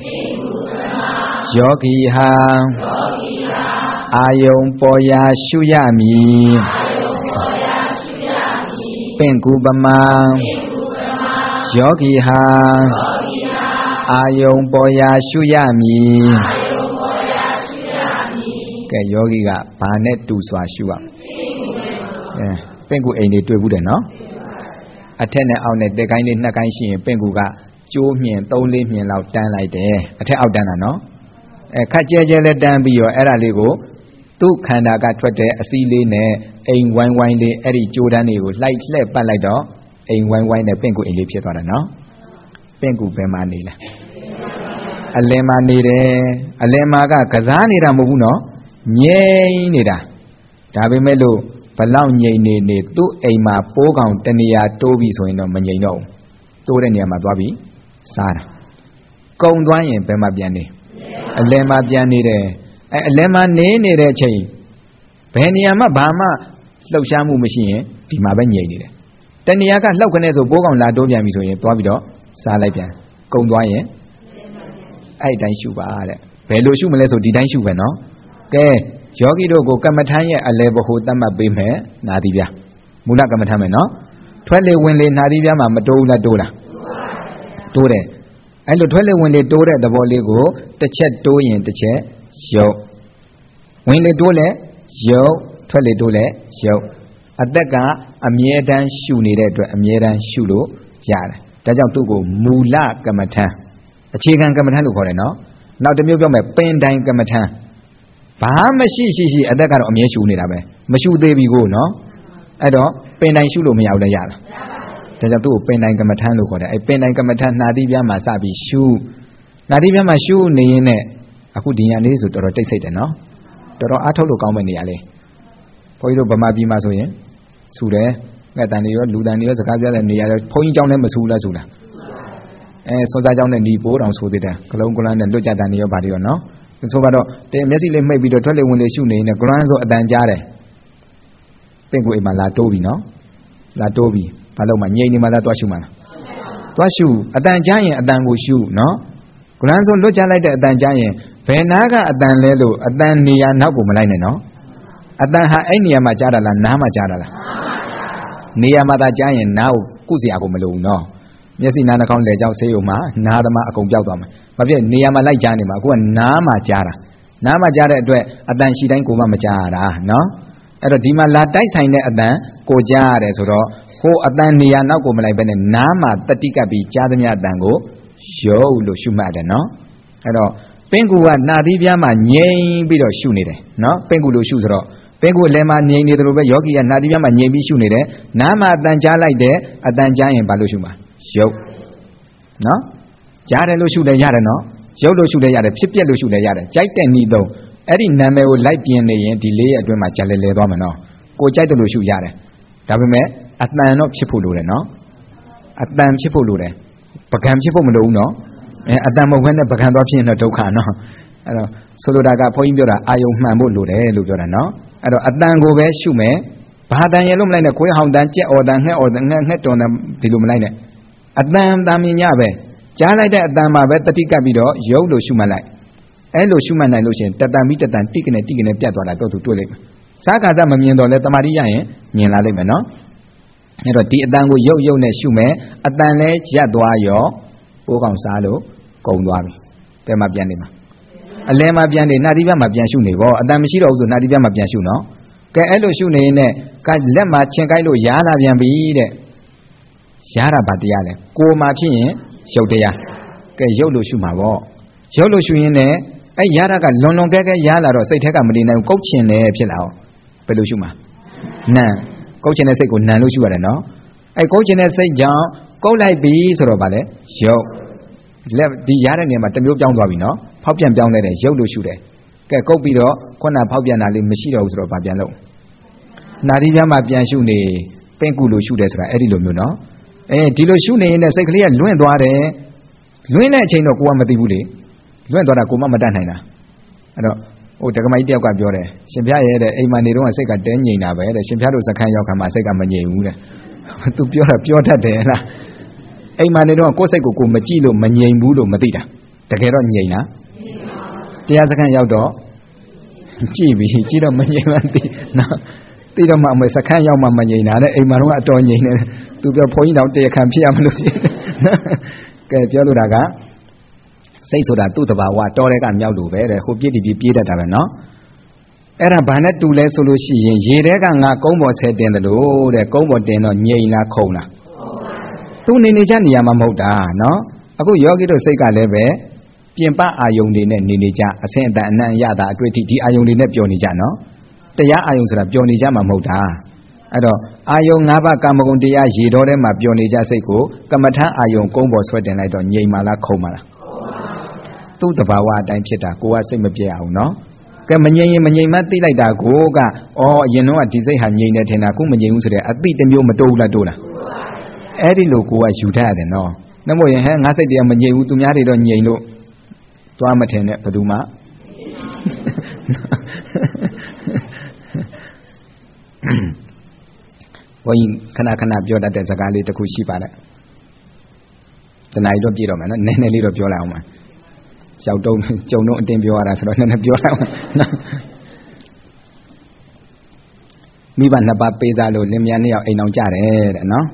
ယောဂီဟာအာယုံပေါ်ရာရှုရမည်ပင့်ကူပမာယောဂီဟာအာယုံပေါ်ရာရှုရမည်ကဲယောဂီကဘာနဲ့တူစွာရှုရပင့်ကူအိမ်တွေတွေ့ဘူးတယ်နော်အထက်နဲ့အောက်နဲ့တက်ကိုင်းလေးနှစ်ကိုင်းရှိရင်ပင့်ကူကကျိုးမြင်3-4မြင်လောက်တန်းလိုက်တယ်အထက်အောက်တန်းတာနော်ခက်ကျဲလဲတန်းပြီးရောအဲ့ဒါလေးကိုသူ့ခန္ဓာကထွက်တဲ့အစည်းလေးနဲ့အိမ်ဝိုင်းလေးအဲ့ဒီကြိုးတန်းတွေကိုလှိုက်လှဲ့ပတ်လိုက်တော့အိမ်ဝိုင်းနဲ့ပင့်ကူအိမ်လေးဖြစ်သွားတာနော်ပင့်ကူဘယ်မှာနေလဲအလယ်မှာနေတယ်အလယ်မှာကစားနေတာမဟုတ်ဘူးနော်ငြိမ်နေတာဒါပေမဲ့လို့ဘလောက်ငြိမ်နေသူ့အိမ်မှာပိုးကောင်တနေရာတိုးပြီဆိုရင်တော့မငြိမ်တော့ဘူးတိုးတဲ့နေရာမှာသွားပြီးစားတာကုံသွားရင်ဘယ်မှာပြန်နေအလယ်မှာပြန်နေတယ်အလယ်မှာနေနေတဲ့အချိန်ဘယ်နေရာမှာဘာမှလှုပ်ရှားမှုမရှိရင်ဒီမှာပဲငြိမ်နေတယ်တနေရာကလှုပ်ခနဲ့ဆိုပိုးကောင်လာတိုးပြန်ပြီဆိုရင်သွားပြီးတော့စားလိုက်ပြန်ကုံသွားရင်အဲ့တိုင်းရှုပါတဲ့ဘယ်လိုရှုမလဲဆိုဒီတိုင်းရှုပဲနော်ကဲယောဂီတို့ကိုကမ္မထမ်းရဲ့အလယ်ဘဟုသတ်မှတ်ပေးမယ်နာသီးပြမူလကမ္မထမ်းမယ်နော်ထွက်လေဝင်လေနာသီးပြမှာမတိုးဘူးလားတိုးလားတိုးတယ်အဲ့လိုထွက်လေဝင်လေတိုးတဲ့သဘောလေးကိုတစ်ချက်တိုးရင်တစ်ချက်ရုပ်ဝင်လေတိုးလဲရုပ်ထွက်လေတိုးလဲရုပ်အသက်ကအမြဲတမ်းရှုနေတဲ့အတွက်အမြဲတမ်းရှုလို့ရတယ်ဒါကြောင့်သူ့ကိုမူလကမ္မထမ်းအခြေခံကမ္မထမ်းလို့ခေါ်တယ်နော်နောက်တစ်မျိုးပြောမယ်ပင်တိုင်းကမ္မထမ်းဘာမရှိရှိအသက်ကတော့အမြဲရှုနေတာပဲမရှုသေးပြီကိုနော်အဲ့တော့ပင်တိုင်းရှုလို့မရဘူးလေရလားဒါကြောင့်သူ့ကိုပင်တိုင်းကမ္မထမ်းလို့ခေါ်တယ်အဲ့ပင်တိုင်းကမ္မထမ်းနှာသီးပြားမှာစပြီးရှုနှာသီးပြားမှာရှုနေရင်နဲ့အခုဒီညာလေးဆိုတော်တော်တိတ်ဆိတ်တယ်နော်တော်တော်အားထုတ်လို့ကောင်းမဲ့နေရာလေးဘုန်းကြီးတို့ဗမာပြည်မှာဆိုရင်ဆူတယ်ငှက်တန်တွေရောလူတန်တွေရောစကားပြောတဲ့နေရာရောဘုန်းကြီးကျောင်းလည်းမဆူလားဆူလားဆွမ်းစားကျောင်းနဲ့ညီပိုးတောင်ဆိုသေးတယ်ကလုံးကလန်းနဲ့လွတ်ကြတန်တွေရောဗါတွေရောနော်ဆိုပါတော့တဲ့မျက်စိလေးမှိတ်ပြီးတော့ထွက်လေဝင်လေရှုနေနေကလန်းဆိုအတန်ကြားတယ်ပင့်ကိုအိမ်မှာလာတိုးပြီနော်လာတိုးပြီဘာလို့မှငြိမ်နေမှလားသွားရှုမှလားသွားရှုအတန်ကြားရင်အတန်ကိုရှုနော်ကလန်းဆိုလွတ်ကြလိုက်တဲ့အတန်ကြားရင်ဘယ်နာကအတန်လဲလို့အတန်နေရာနောက်ကိုမလိုက်နဲ့နော်အတန်ဟာအဲ့နေရာမှာကြားတာလားနားမှာကြားတာလားနေရာမှာသာကြားရင်နားကိုကုစရာကိုမလိုဘူးနော်မျက်စိနားနှာခေါင်းလဲကြောက်ဆေးရုံမှာနားသမားအကုန်ပြောက်သွားမှာဘာဖြစ်နေရာမှာလိုက်ကြားနေမှာအခုကနားမှာကြားတာနားမှာကြားတဲ့အတွက်အတန်ရှိတိုင်းကိုမှမကြားရတာနော်အဲ့တော့ဒီမှာလာတိုက်ဆိုင်တဲ့အတန်ကိုကြားရတယ်ဆိုတော့ဟိုအတန်နေရာနောက်ကိုမလိုက်ဘဲနဲ့နားမှာတတိကပ်ပြီးကြားသမျှအတန်ကိုရုပ်လို့ရှုမှတ်တယ်နော်အဲ့တော့ပင်ကူကနှာသီးပြားမှာငြိမ်ပြီးတော့ရှုနေတယ်နော်ပင်ကူလို့ရှုဆိုတော့ပင်ကူလည်းမှာငြိမ်နေတယ်လို့ပဲယောဂီကနှာသီးပြားမှာငြိမ်ပြီးရှုနေတယ်နားမှာအတန်ကြားလိုက်တယ်အတန်ကြားရင်ဘာလို့ရှုမှာရုပ်နော်ကြားတယ်လို့ရှုလည်းရတယ်နော်ရုပ်လို့ရှုလည်းရတယ်ဖြစ်ပြက်လို့ရှုလည်းရတယ်ကြိုက်တဲ့နည်းသုံးအဲ့ဒီနာမည်ကိုလိုက်ပြင်းနေရင်ဒီလေးရဲ့အတွင်းမှာကြာလဲသွားမှာနော်ကိုကြိုက်တယ်လို့ရှုရတယ်ဒါပေမဲ့အတန်တော့ဖြစ်ဖို့လိုတယ်နော်အတန်ဖြစ်ဖို့လိုတယ်ပကံဖြစ်ဖို့မလိုဘူးနော်အတန်မဟုတ်ဘဲနဲ့ပကံသွားဖြစ်ရင်တော့ဒုက္ခနော်အဲ့တော့ဆိုလိုတာကဘုန်းကြီးပြောတာအာယုံမှန်ဖို့လိုတယ်လို့ပြောတာနော်အဲ့တော့အတန်ကိုပဲရှုမယ်ဘာတန်ရလို့မလိုက်နဲ့ခွေးဟောင်တန်ကြက်အော်တန်ငှက်အော်တန်ငှက်တော်တန်ဒီလိုမလိုက်နဲ့အတန်တာမြင်ညပဲကြားလိုက်တဲ့အတန်မှာပဲတတိကပ်ပြီးတော့ရုပ်လို့ရှုမှတ်လိုက်အဲ့လိုရှုမှတ်နိုင်လို့ရှိရင်တတန်ပြီးတတန်တိကနေပြတ်သွားတာတော့သူတွေ့လိမ့်မယ်စားကားစားမမြင်တော့လဲတမာတိရရင်မြင်လာလိမ့်မယ်နော်အဲ့တော့ဒီအတန်ကိုရုပ်နဲ့ရှုမယ်အတန်လဲရပ်သွားရောပိုးကောင်စားလို့ကုံသွားပြီဘယ်မှာပြန်နေမှာအလဲမှာပြန်နေနှာသီးပြမှာပြန်ရှုနေပေါ့အတန်မရှိတော့ဘူးဆိုနှာသီးပြမှာပြန်ရှုနော်ကဲအဲ့လိုရှုနေရင်နဲ့ကလက်မှာချင်ကိုက်လို့ရားလာပြန်ပြီတဲ့ရားတာဘာတရားလဲကိုယ်မှာဖြစ်ရင်ရုပ်တရားကဲရုပ်လို့ရှုမှာပေါ့ရုပ်လို့ရှုရင်လည်းအဲ့ရားတာကလွန်ကဲရားလာတော့စိတ်ထဲကမတည်နိုင်ဘူးကုတ်ချင်တယ်ဖြစ်လာအောင်ဘယ်လိုရှုမှာနံကုတ်ချင်တဲ့စိတ်ကိုနံလို့ရှုရတယ်နော်အဲ့ကုတ်ချင်တဲ့စိတ်ကြောင့်ကုတ်လိုက်ပြီဆိုတော့ဗာလဲရုပ်လက်ဒီရားတဲ့နေရာမှာတစ်မျိုးပြောင်းသွားပြီနော်ဖောက်ပြန်ပြောင်းလဲတယ်ရုပ်လို့ရှုတယ်ကဲကုတ်ပြီးတော့ခုနဖောက်ပြန်တာလေးမရှိတော့ဘူးဆိုတော့ဗာပြန်လို့နာရီပြားမှာပြန်ရှုနေပင့်ကူလို့ရှုတယ်ဆိုတာအဲ့ဒီလိုမျိုးနော်ဒီလိုရှုနေရင်စိတ်ကလေးကလွင့်သွားတယ်လွင့်တဲ့အချိန်တော့ကိုကမသိဘူးလေလွင့်သွားတာကိုမတတ်နိုင်တာအဲ့တော့ဟိုဒကမကြီးတယောက်ကပြောတယ်ရှင်ဖျားရဲ့တဲ့အိမ်မှာနေတော့စိတ်ကတဲငြိမ်တာပဲတဲ့ရှင်ဖျားတို့စခန်းရောက်ခါမှာစိတ်ကမငြိမ်ဘူးတဲ့သူပြောတာပြောတတ်တယ်လားအိမ်မှာနေတော့ကိုယ်စိတ်ကိုမကြည့်လို့မငြိမ်ဘူးလို့မသိတာတကယ်တော့ငြိမ်လားတရားစခန်းရောက်တော့ကြည့်ပြီကြည့်တော့မငြိမ်မှသိနော်သိတော့မှအမေစခန်းရောက်မှမငြိမ်တာတဲ့အိမ်မှာတော့အတော်ငြိမ်နေတယ်သူပြောဘုန်းကြီးတော်တရားခံဖြစ်ရမလို့ဖြစ်ကဲပြောလို့တာကစိတ်ဆိုတာသူ့တဘာဝတော်တဲ့ကမြောက်လို့ပဲတဲ့ဟိုပြည့်တည်ပြေးတတ်တာပဲနော်အဲ့ဒါဘာနဲ့တူလဲဆိုလို့ရှိရင်ရေထဲကငါကုန်းပေါ်ဆဲတင်တယ်လို့တဲ့ကုန်းပေါ်တင်တော့ငြိမ်လားခုံလားသူနေကြနေရမှာမဟုတ်တာနော်အခုယောဂီတို့စိတ်ကလည်းပဲပြင်ပအာယုံတွေနဲ့နေကြအဆင့်အတန်အနံ့ရတာအတွေ့အထိဒီအာယုံတွေနဲ့ပျော်နေကြနော်တရားအာယုံဆိုတာပျော်နေကြမှာမဟုတ်တာအဲ့တော့အာယုံ၅ပါးကာမဂုဏ်တရားရေတော်ထဲမှာပျော်နေကြစိတ်ကိုကမ္မထမ်းအာယုံကုန်းပေါ်ဆွဲတင်လိုက်တော့ငြိမ်ပါလားခုံပါလားသူ့တဘာဝအတိုင်းဖြစ်တာကိုကစိတ်မပြေအောင်နော်ကဲမငြိမ်ရင်မငြိမ်မှသိလိုက်တာကိုကအရင်တော့ဒီစိတ်ဟာငြိမ်နေထင်တာခုမငြိမ်ဘူးဆိုတဲ့အတိတစ်မျိုးမတိုးဘူးလားတိုးလားအဲ့ဒီလိုကိုကယူထားရတယ်နော်နှမို့ရင်ဟဲ့ငါစိတ်တရားမငြိမ်ဘူးသူများတွေတော့ငြိမ်လို့သွားမထင်နဲ့ဘယ်သူမှဘုန်းကြီးခဏခဏပြောတတ်တဲ့စကားလေးတစ်ခုရှိပါတယ်တဏှာကြီးတော့ပြည့်တော့မယ်နော်နည်းနည်းလေးတော့ပြောလိုက်အောင်ပါရောက်တော့ကြုံတော့အတင်းပြောရတာဆိုတော့နည်းနည်းပြောလိုက်အောင်နော်မိဘနှစ်ပါးပေးစားလို့လင်မယားနှစ်ယောက်အိမ်အောင်ကြတယ်တဲ့နော်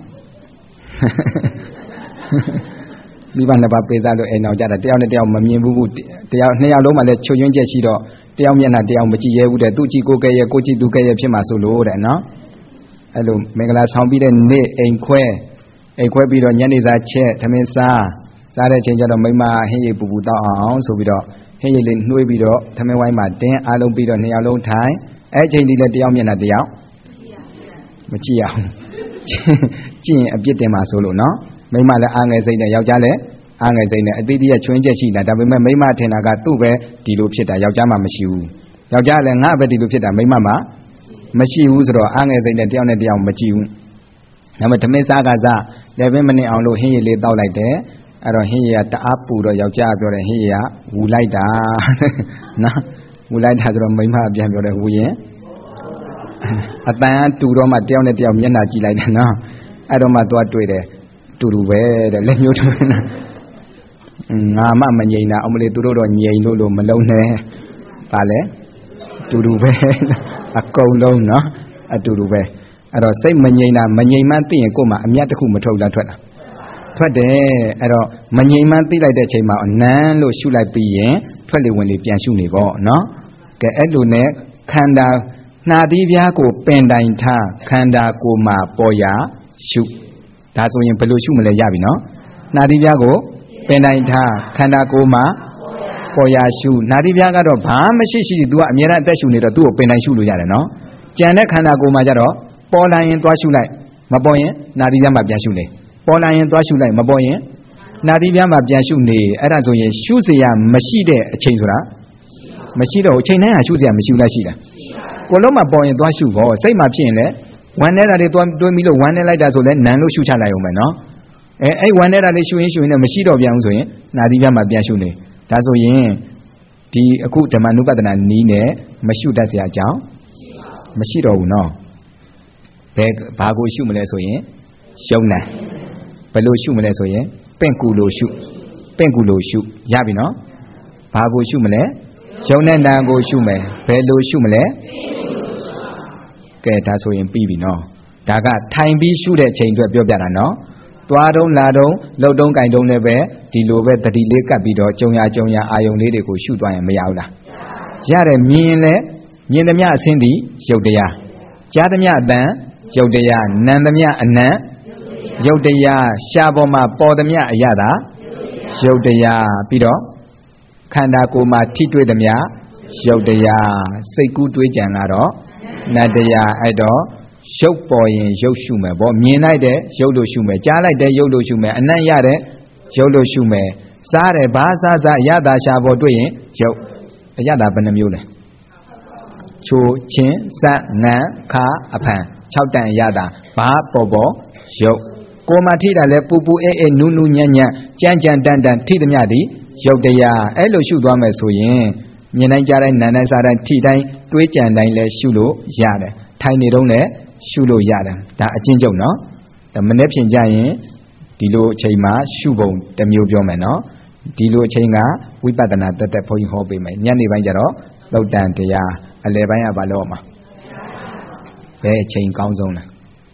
မိဘနှစ်ပါးပေးစားလို့အိမ်အောင်ကြတာတယောက်နဲ့တယောက်မမြင်ဘူးတယောက်နှစ်ယောက်လုံးမှလည်းချွတ်ယွင်းချက်ရှိတော့တယောက်မျက်နှာတယောက်မကြည့်ရဲဘူးတဲ့သူကြည့်ကိုကဲရဲကိုကြည့်သူကဲရဲဖြစ်မှာဆိုလို့တဲ့နော်အဲ့လိုမင်္ဂလာဆောင်ပြီးတဲ့နေ့အိမ်ခွဲပြီးတော့ညနေစာချက်သမင်းစားတဲ့ချိန်ကျတော့မိမဟင်းရည်ပူပူတောက်အောင်ဆိုပြီးတော့ဟင်းရည်လေးနှွေးပြီးတော့သမင်းဝိုင်းမှာတင်းအားလုံးပြီးတော့နှစ်ယောက်လုံးထိုင်အဲ့ချိန်ဒီလည်းတယောက်မျက်နှာတယောက်မကြည့်အောင်ကြည့်ရင်အပြစ်တင်မှာဆိုလို့နော်မိမလည်းအားငယ်စိတ်နဲ့ယောက်ျားလည်းအားငယ်စိတ်နဲ့အတိအကျချွင်းချက်ရှိတာဒါပေမဲ့မိမထင်တာကသူ့ပဲဒီလိုဖြစ်တာယောက်ျားမှမရှိဘူးယောက်ျားလည်းငါပဲဒီလိုဖြစ်တာမိမမှမရှိဘူးဆိုတော့အားငယ်စိတ်နဲ့တယောက်နဲ့တယောက်မကြည့်ဘူးဒါပေမဲ့ဓမင်းစားကစားလည်းပဲမနစ်အောင်လို့ဟင်းရည်လေးတောက်လိုက်တယ်အဲ့တော့ဟင်းရည်ကတအားပူတော့ယောက်ျားပြောတယ်ဟင်းရည်ကဝူလိုက်တာနော်ဝူလိုက်တာဆိုတော့မိမပြန်ပြောတယ်ဝူရင်အတန်တူတော့မှတယောက်နဲ့တယောက်မျက်နှာကြည့်လိုက်တယ်နော်အဲ့တော့မှသွားတွေ့တယ်တူတူပဲတဲ့လက်မျိုးတူနော်ငါမှမငြိမ်တာအမလေးသူတို့တော့ငြိမ်လို့မလုံးနဲ့ပါလေတူတူပဲအကုန်လုံးနော်အတူတူပဲအဲ့တော့စိတ်မငြိမ်တာမငြိမ်မှသိရင်ကိုယ်မှာအမြတ်တစ်ခုမထုတ်လားထွက်တာထွက်တယ်အဲ့တော့မငြိမ်မှသိလိုက်တဲ့အချိန်မှာနန်းလို့ရှုလိုက်ပြီးရင်ထွက်လေဝင်လေပြန်ရှုနေပေါ့နော်ကဲအဲ့လိုနဲ့ခန္ဓာနှာသီးပြားကိုပင်တိုင်ထားခန္ဓာကိုယ်မှာပေါ်ရာရှုဒါဆိုရင်ဘယ်လိုရှုမလဲရပြီနော်နှာသီးပြားကိုပင်တိုင်ထားခန္ဓာကိုယ်မှာပေါ်ရာရှုနှာသီးပြားကတော့ဘာမှရှိ तू ကအမြဲတမ်းအသက်ရှုနေတော့သူ့ကိုပင်တိုင်ရှုလို့ရတယ်နော်ကြံတဲ့ခန္ဓာကိုယ်မှာကျတော့ပေါ်လာရင်သွားရှုလိုက်မပေါ်ရင်နှာသီးပြားမှာပြန်ရှုလေပေါ်လာရင်သွားရှုလိုက်မပေါ်ရင်နှာသီးပြားမှာပြန်ရှုနေအဲ့ဒါဆိုရင်ရှုเสียမရှိတဲ့အချိန်ဆိုတာမရှိတော့အချိန်တိုင်းဟာရှုเสียမရှိဘူးလားရှိတာကိုယ်လုံးမှာပေါ်ရင်သွားရှုဖို့စိတ်မှာဖြစ်ရင်လည်းဝမ်းနေတာတွေတွင်းပြီးလို့ဝမ်းနေလိုက်တာဆိုလည်းနံလို့ရှုချလိုက်အောင်မယ်နော်အဲ့ဝမ်းနေတာတွေရှုရင်လည်းမရှိတော့ပြန်ဘူးဆိုရင်နှာသီးပြားမှာပြန်ရှုနေဒါဆိုရင်ဒီအခုဓမ္မနုပဒနာနီးနဲ့မရှုတတ်เสียအကြောင်းမရှိတော့ဘူးနော်ဘာကိုရှုမလဲဆိုရင်ယုံနာဘယ်လိုရှုမလဲဆိုရင်ပင့်ကူလို့ရှုရပြီနော်ဘာကိုရှုမလဲယုံနဲ့နာကိုရှုမယ်ဘယ်လိုရှုမလဲကဲဒါဆိုရင်ပြီးပြီနော်ဒါကထိုင်ပြီးရှုတဲ့ချိန်အတွက်ပြောပြတာနော်သွားတုံးလာတုံးလှုပ်တုံးကင်တုံးလည်းပဲဒီလိုပဲတတိလေးကပ်ပြီးတော့ကြုံရအာယုံလေးတွေကိုရှုသွားရင်မရဘူးလားရတယ်မြင်လဲမြင်သမျှအစင်းဒီရုပ်တရားကြားသမျှအတန်ရုပ်တရားနာမ်သမျှအနံ့ရုပ်တရားရှားပေါ်မှာပေါ်သမျှအရသာရုပ်တရားပြီးတော့ခန္ဓာကိုယ်မှာထိတွေ့သမျှရုပ်တရားစိတ်ကူးတွေးကြံကတော့နတ်တရားအဲ့တော့ရုပ်ပေါ်ရင်ရုပ်ရှုမယ်ဗောမြင်လိုက်တဲ့ရုပ်လို့ရှုမယ်ကြားလိုက်တဲ့ရုပ်လို့ရှုမယ်အနံ့ရတဲ့ရုပ်လို့ရှုမယ်စားတယ်ဘာစားအရသာရှားပေါ်တွေ့ရင်ရုပ်အရသာဘယ်နှမျိုးလဲချိုချင်းစက်နံခါအဖန်6တန်ရတာဘာပေါ်ရုပ်ကိုမှထိတာလဲပူပူအေးနူးနူးညံ့ညံ့ကြမ်းကြမ်းတန်တန်ထိသမျှဒီရုပ်တရားအဲ့လိုရှုသွားမယ်ဆိုရင်မြင်တိုင်းကြားတိုင်းနားတိုင်းစားတိုင်းထိတိုင်းတွေးကြံတိုင်းလဲရှုလို့ရတယ်ထိုင်နေတော့လည်းရှုလို့ရတယ်ဒါအချင်းကျုံနော်ဒါမနေ့ဖြင်ကြရင်ဒီလိုအချိန်မှာရှုပုံတစ်မျိုးပြောမယ်နော်ဒီလိုအချိန်ကဝိပဿနာတက်ဘုန်းကြီးဟောပေးမယ်ညနေပိုင်းကျတော့သုတ်တန်တရားအလယ်ပိုင်းကဘာလို့မှာဘယ်အချိန်ကောင်းဆုံးလဲ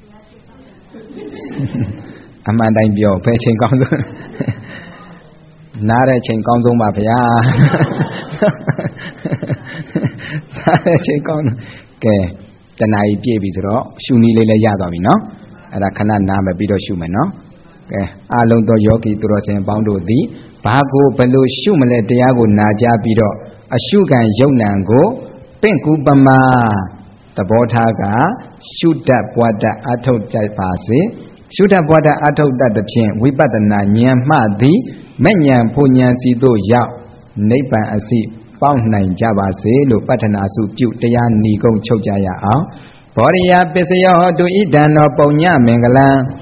အမှန်တိုင်းပြောဘယ်အချိန်ကောင်းဆုံးနားတဲ့အချိန်ကောင်းဆုံးပါဗျာစားတဲ့အချိန်ကောင်းကဲတဏှာကြီးပြည့်ပြီဆိုတော့ရှုနည်းလေးလည်းရသွားပြီနော်အဲ့ဒါခဏနားမယ်ပြီးတော့ရှုမယ်နော်ကဲအလုံးသောယောဂီသူတော်စင်ပေါင်းတို့သည်ဘာကိုဘယ်လိုရှုမလဲတရားကိုနာကြားပြီးတော့အရှုခံယုံနံကိုပင့်ကူပမာသဘောထားကရှုတတ်ပွားတတ်အထုတ်တတ်ပါစေရှုတတ်ပွားတတ်အထုတ်တတ်သဖြင့်ဝိပဿနာဉာဏ်မှသည်မဲ့ဉာဏ်ဖို့ဉာဏ်စီသို့ရောက်နိဗ္ဗာန်အစီပေါက်နိုင်ကြပါစေလို့ပတ္ထနာစုပြုတရားဏီကုံချုပ်ကြရအောင်ဘောရိယပစ္စယောဟောတုဣဒံသောပုံညမင်္ဂလံ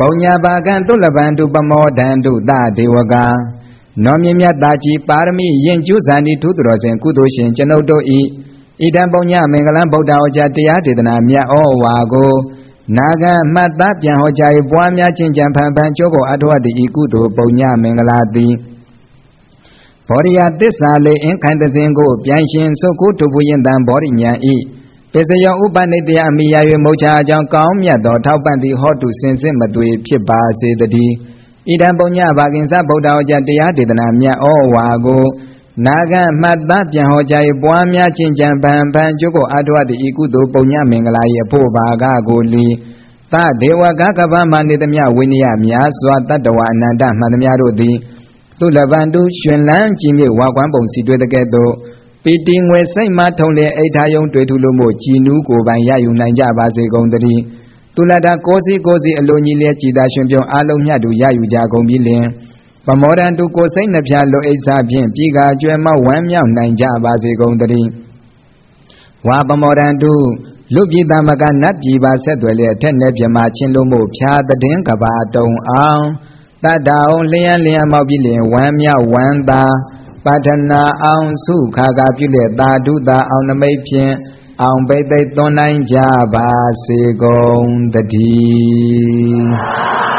ပုံညာဘာကံတုလဗန္တုပမောဒန္တုသဒေဝကာနောမြင့်မြတ်သာကြီးပါရမီယင်ကျူးဇာတိထုတော်စဉ်ကုသိုလ်ရှင်ကျွန်ုပ်တို့ဤဣဒံပုံညာမင်္ဂလံဗုဒ္ဓဟောကြားတရားဒေသနာမြတ်ဩဝါကိုနာဂံမှတ်သားပြန်ဟောကြား၏ပွားများခြင်းကြံဖန်ဖန်ကျိုးကိုအထောက်အတည်ဤကုသိုလ်ပုံညာမင်္ဂလာသည်ဘောရိယသစ္စာလေးအင်းခိုင်တစဉ်ကိုပြန်ရှင်စုကုထုပူရင်တံဘောရိညာဤပစ္စယောဥပနိတယအမိယာ၍မုတ်ချာအကြောင်းကောင်းမြတ်သောထောက်ပံ့သည့်ဟောတုစင်စစ်မသွေဖြစ်ပါစေတည်းဣဒံပုံညဘာကင်္စဗုဒ္ဓဟောကြားတရားဒေသနာမြတ်ဩဝါကိုနာဂံမှတ်သားပြန်ဟောကြား၏ပွားများခြင်းကြံပံပံကျုပ်ကိုအထောက်အတည်ဤကုသိုလ်ပုံညမင်္ဂလာ၏အဖို့ဘာကကိုလီသဒေဝကကပ္ပမနေသမျှဝိနည်းများစွာတတ္တဝအနန္တမှန်သမျှတို့သည်သူလဗန္တုရှင်လန်းကြည်မြေဝါကွမ်းပုံစီတွေ့တဲ့ကဲ့သို့ပီတိငွေစိတ်မှထုံလျက်အိဋ္ဌာယုံတွေ့ထုလို့မို့ကြည်နူးကိုပိုင်ရယူနိုင်ကြပါစေကုန်သတည်းသူလတာကိုစီအလိုညီလျက်ကြည်သာရှင်ပြုံးအားလုံးမြတ်တူရယူကြကုန်ပြီလင်ပမောဒန္တုကိုစိတ်နှဖျားလိုအိစာဖြင့်ပြည်ကာကျွဲမောက်ဝမ်းမြောက်နိုင်ကြပါစေကုန်သတည်းဝါပမောဒန္တုလူပြည်သမကနတ်ပြည်ပါဆက်သွယ်လျက်ထက်နဲ့ပြမချင်းလို့မို့ဖြာတည်င်းကဘာတုံအောင်တတ္တအောင်လျံမောက်ပြီလင်ဝမ်းမြောက်ဝမ်းသာပါထနာအောင်စုခါကာပြုလျက်သာဓုသာအောင်နမိတ်ဖြင့်အောင်ပိတ်သိသွန်နိုင်ကြပါစေကုန်တည်း